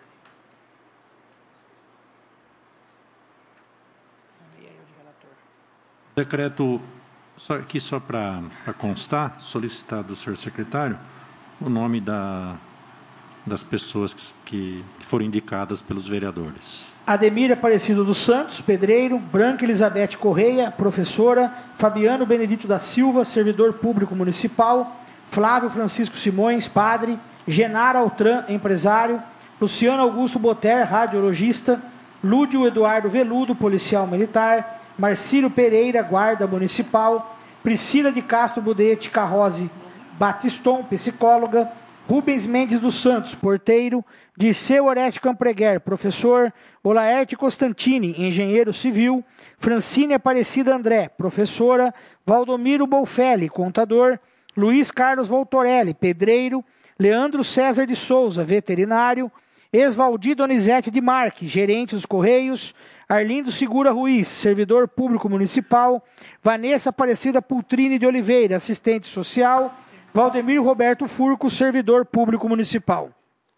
Decreto, só para constar, solicitado do senhor secretário, o nome das pessoas que foram indicadas pelos vereadores. Ademir Aparecido dos Santos, pedreiro. Branca Elizabeth Correia, professora. Fabiano Benedito da Silva, servidor público municipal. Flávio Francisco Simões, padre. Genara Altran, empresário. Luciano Augusto Boter, radiologista. Lúdio Eduardo Veludo, policial militar. Marcílio Pereira, guarda municipal. Priscila de Castro Budete Carrose Batiston, psicóloga. Rubens Mendes dos Santos, porteiro. Dirceu Orestes Campreguer, professor. Olaerte Constantini, engenheiro civil. Francine Aparecida André, professora. Valdomiro Bolfelli, contador. Luiz Carlos Voltorelli, pedreiro. Leandro César de Souza, veterinário. Esvaldir Donizete de Marque, gerente dos Correios. Arlindo Segura Ruiz, servidor público municipal. Vanessa Aparecida Pultrini de Oliveira, assistente social. Valdemir Roberto Furco, servidor público municipal.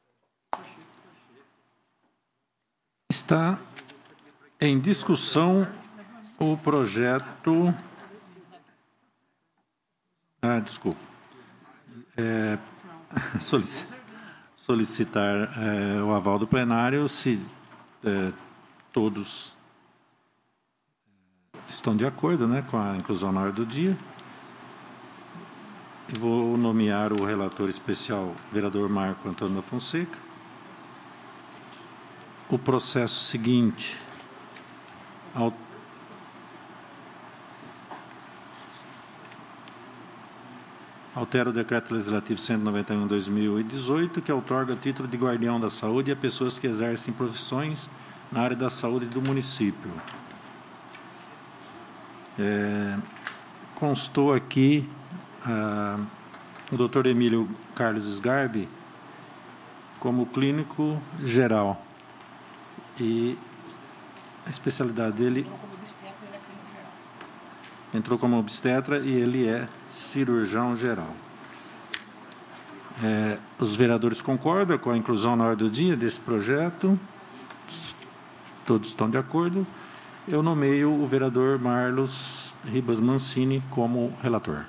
Está em discussão o projeto... desculpa. Solicitar o aval do plenário, se todos estão de acordo, né, com a inclusão na ordem do dia. Vou nomear o relator especial, vereador Marco Antônio da Fonseca. O processo seguinte, altera o decreto legislativo 191/2018, que outorga o título de guardião da saúde a pessoas que exercem profissões na área da saúde do município. Constou aqui o Dr. Emílio Carlos Sgarbi como clínico geral. E a especialidade dele entrou como obstetra e ele é cirurgião geral. Os vereadores concordam com a inclusão na ordem do dia desse projeto. Todos estão de acordo. Eu nomeio o vereador Marlos Ribas Mancini como relator.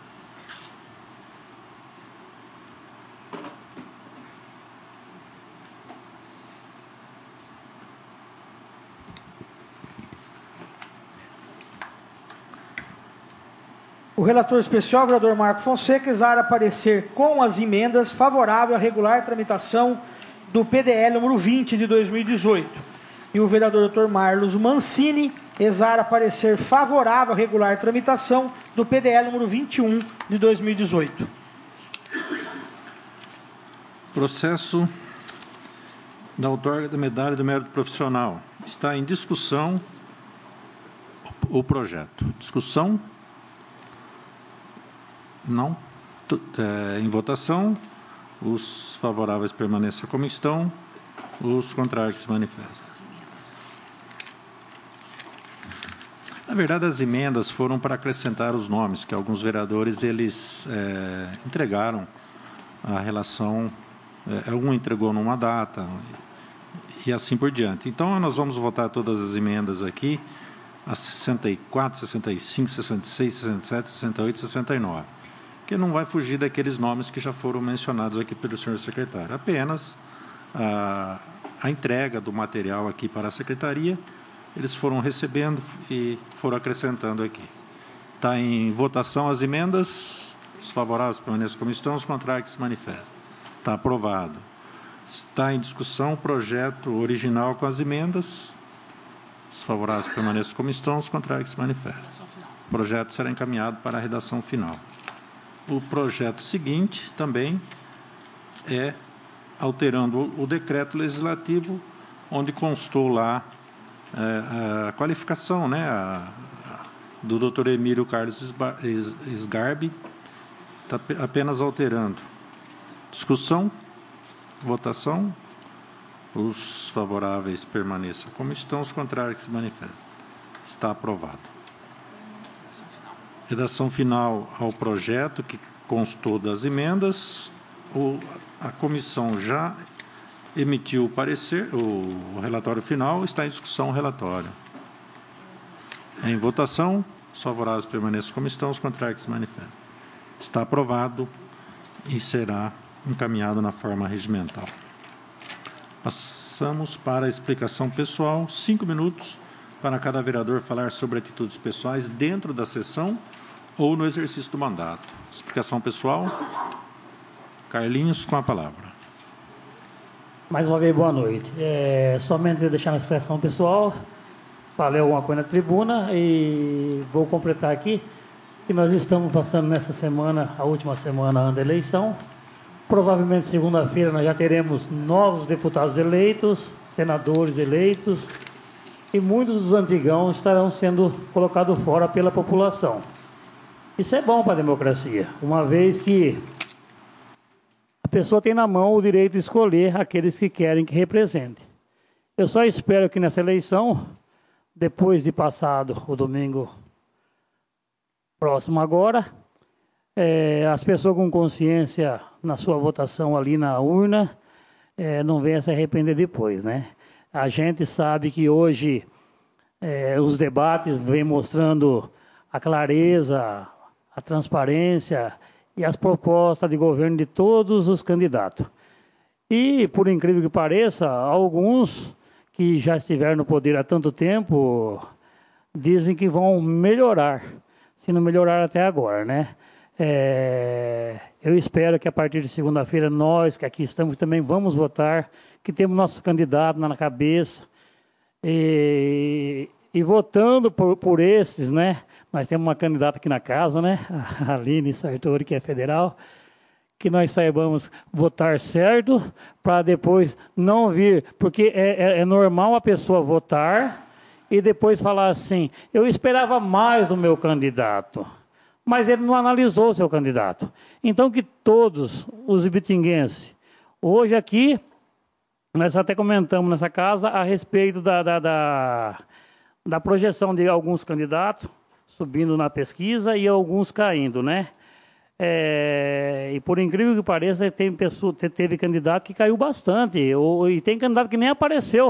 O relator especial, vereador Marco Fonseca, exara parecer com as emendas favorável à regular tramitação do PDL número 20 de 2018. E o vereador Dr. Marlos Mancini exara parecer favorável à regular tramitação do PDL número 21 de 2018. Processo da outorga da medalha do mérito profissional. Está em discussão o projeto. Discussão? Não. Em votação, os favoráveis permaneçam como estão, os contrários se manifestam. Na verdade, as emendas foram para acrescentar os nomes, que alguns vereadores eles entregaram a relação, um entregou numa data e assim por diante. Então, nós vamos votar todas as emendas aqui, as 64, 65, 66, 67, 68 e 69, que não vai fugir daqueles nomes que já foram mencionados aqui pelo senhor secretário. Apenas a entrega do material aqui para a secretaria, eles foram recebendo e foram acrescentando aqui. Está em votação as emendas, os favoráveis permaneçam como estão, os contrários que se manifestam. Está aprovado. Está em discussão o projeto original com as emendas, os favoráveis permaneçam como estão, os contrários que se manifestam. O projeto será encaminhado para a redação final. O projeto seguinte também é alterando o decreto legislativo, onde constou lá a qualificação, né, do Dr. Emílio Carlos Sgarbi, está apenas alterando. Discussão, votação, os favoráveis permaneçam como estão, os contrários que se manifestam. Está aprovado. Redação final ao projeto que constou das emendas. A comissão já emitiu o parecer, o relatório final, está em discussão o relatório. Em votação, os favoráveis permaneçam como estão, os contrários que se manifestam. Está aprovado e será encaminhado na forma regimental. Passamos para a explicação pessoal, 5 minutos para cada vereador falar sobre atitudes pessoais dentro da sessão ou no exercício do mandato. Explicação pessoal, Carlinhos, com a palavra. Mais uma vez, boa noite. Somente deixar uma expressão pessoal, falei alguma coisa na tribuna e vou completar aqui que nós estamos passando nessa semana, a última semana antes da eleição. Provavelmente segunda-feira nós já teremos novos deputados eleitos, senadores eleitos e muitos dos antigãos estarão sendo colocados fora pela população. Isso é bom para a democracia, uma vez que a pessoa tem na mão o direito de escolher aqueles que querem que represente. Eu só espero que nessa eleição, depois de passado o domingo próximo agora, as pessoas com consciência na sua votação ali na urna não venham se arrepender depois, né? A gente sabe que hoje os debates vêm mostrando a clareza, a transparência e as propostas de governo de todos os candidatos. E, por incrível que pareça, alguns que já estiveram no poder há tanto tempo dizem que vão melhorar, se não melhorar até agora, né? Eu espero que a partir de segunda-feira nós, que aqui estamos, também vamos votar, que temos nosso candidato na cabeça e votando por esses, né? Nós temos uma candidata aqui na casa, né? A Aline Sartori, que é federal, que nós saibamos votar certo para depois não vir, porque é normal a pessoa votar e depois falar assim, eu esperava mais do meu candidato, mas ele não analisou o seu candidato. Então que todos os ibitinguenses, hoje aqui, nós até comentamos nessa casa a respeito da projeção de alguns candidatos, subindo na pesquisa e alguns caindo, né? E por incrível que pareça, teve candidato que caiu bastante, e tem candidato que nem apareceu.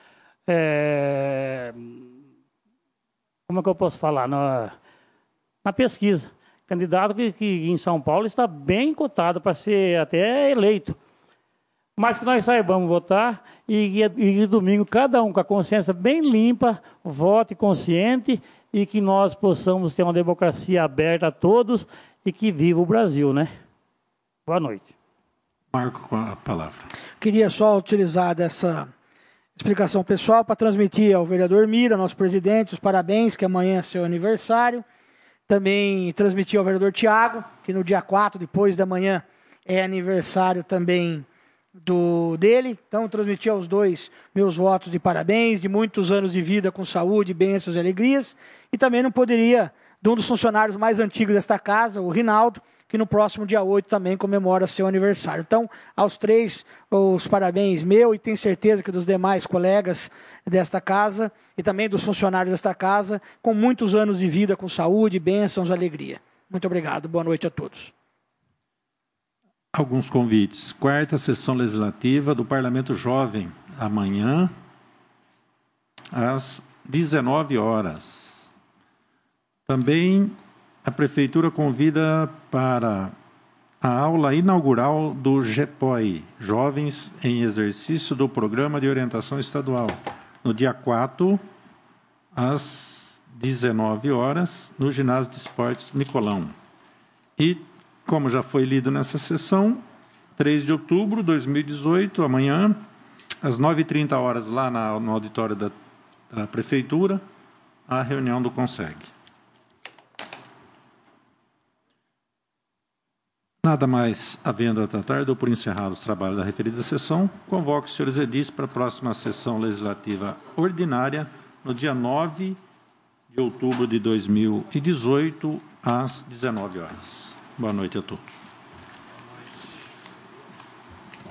Como é que eu posso falar? Na pesquisa. Candidato que em São Paulo está bem cotado para ser até eleito. Mas que nós saibamos votar e domingo cada um com a consciência bem limpa, vote consciente e que nós possamos ter uma democracia aberta a todos e que viva o Brasil, né? Boa noite. Marco, com a palavra. Queria só utilizar dessa explicação pessoal para transmitir ao vereador Mira, nosso presidente, os parabéns, que amanhã é seu aniversário. Também transmitir ao vereador Tiago, que no dia 4, depois da manhã, é aniversário também dele. Então, transmitir aos dois meus votos de parabéns, de muitos anos de vida com saúde, bênçãos e alegrias. E também não poderia de um dos funcionários mais antigos desta casa, o Rinaldo, que no próximo dia 8 também comemora seu aniversário. Então, aos três, os parabéns meu e tenho certeza que dos demais colegas desta casa e também dos funcionários desta casa, com muitos anos de vida, com saúde, bênçãos, alegria. Muito obrigado. Boa noite a todos. Alguns convites. 4ª sessão legislativa do Parlamento Jovem, amanhã, às 19 horas. Também a Prefeitura convida para a aula inaugural do GEPOI, Jovens em Exercício do Programa de Orientação Estadual, no dia 4, às 19 horas, no Ginásio de Esportes Nicolão. E, como já foi lido nessa sessão, 3 de outubro de 2018, amanhã, às 9h30, lá no auditório da Prefeitura, a reunião do CONSEG. Nada mais havendo a tratar, dou por encerrados os trabalhos da referida sessão. Convoco os senhores edis para a próxima sessão legislativa ordinária, no dia 9 de outubro de 2018, às 19 horas. Boa noite a todos.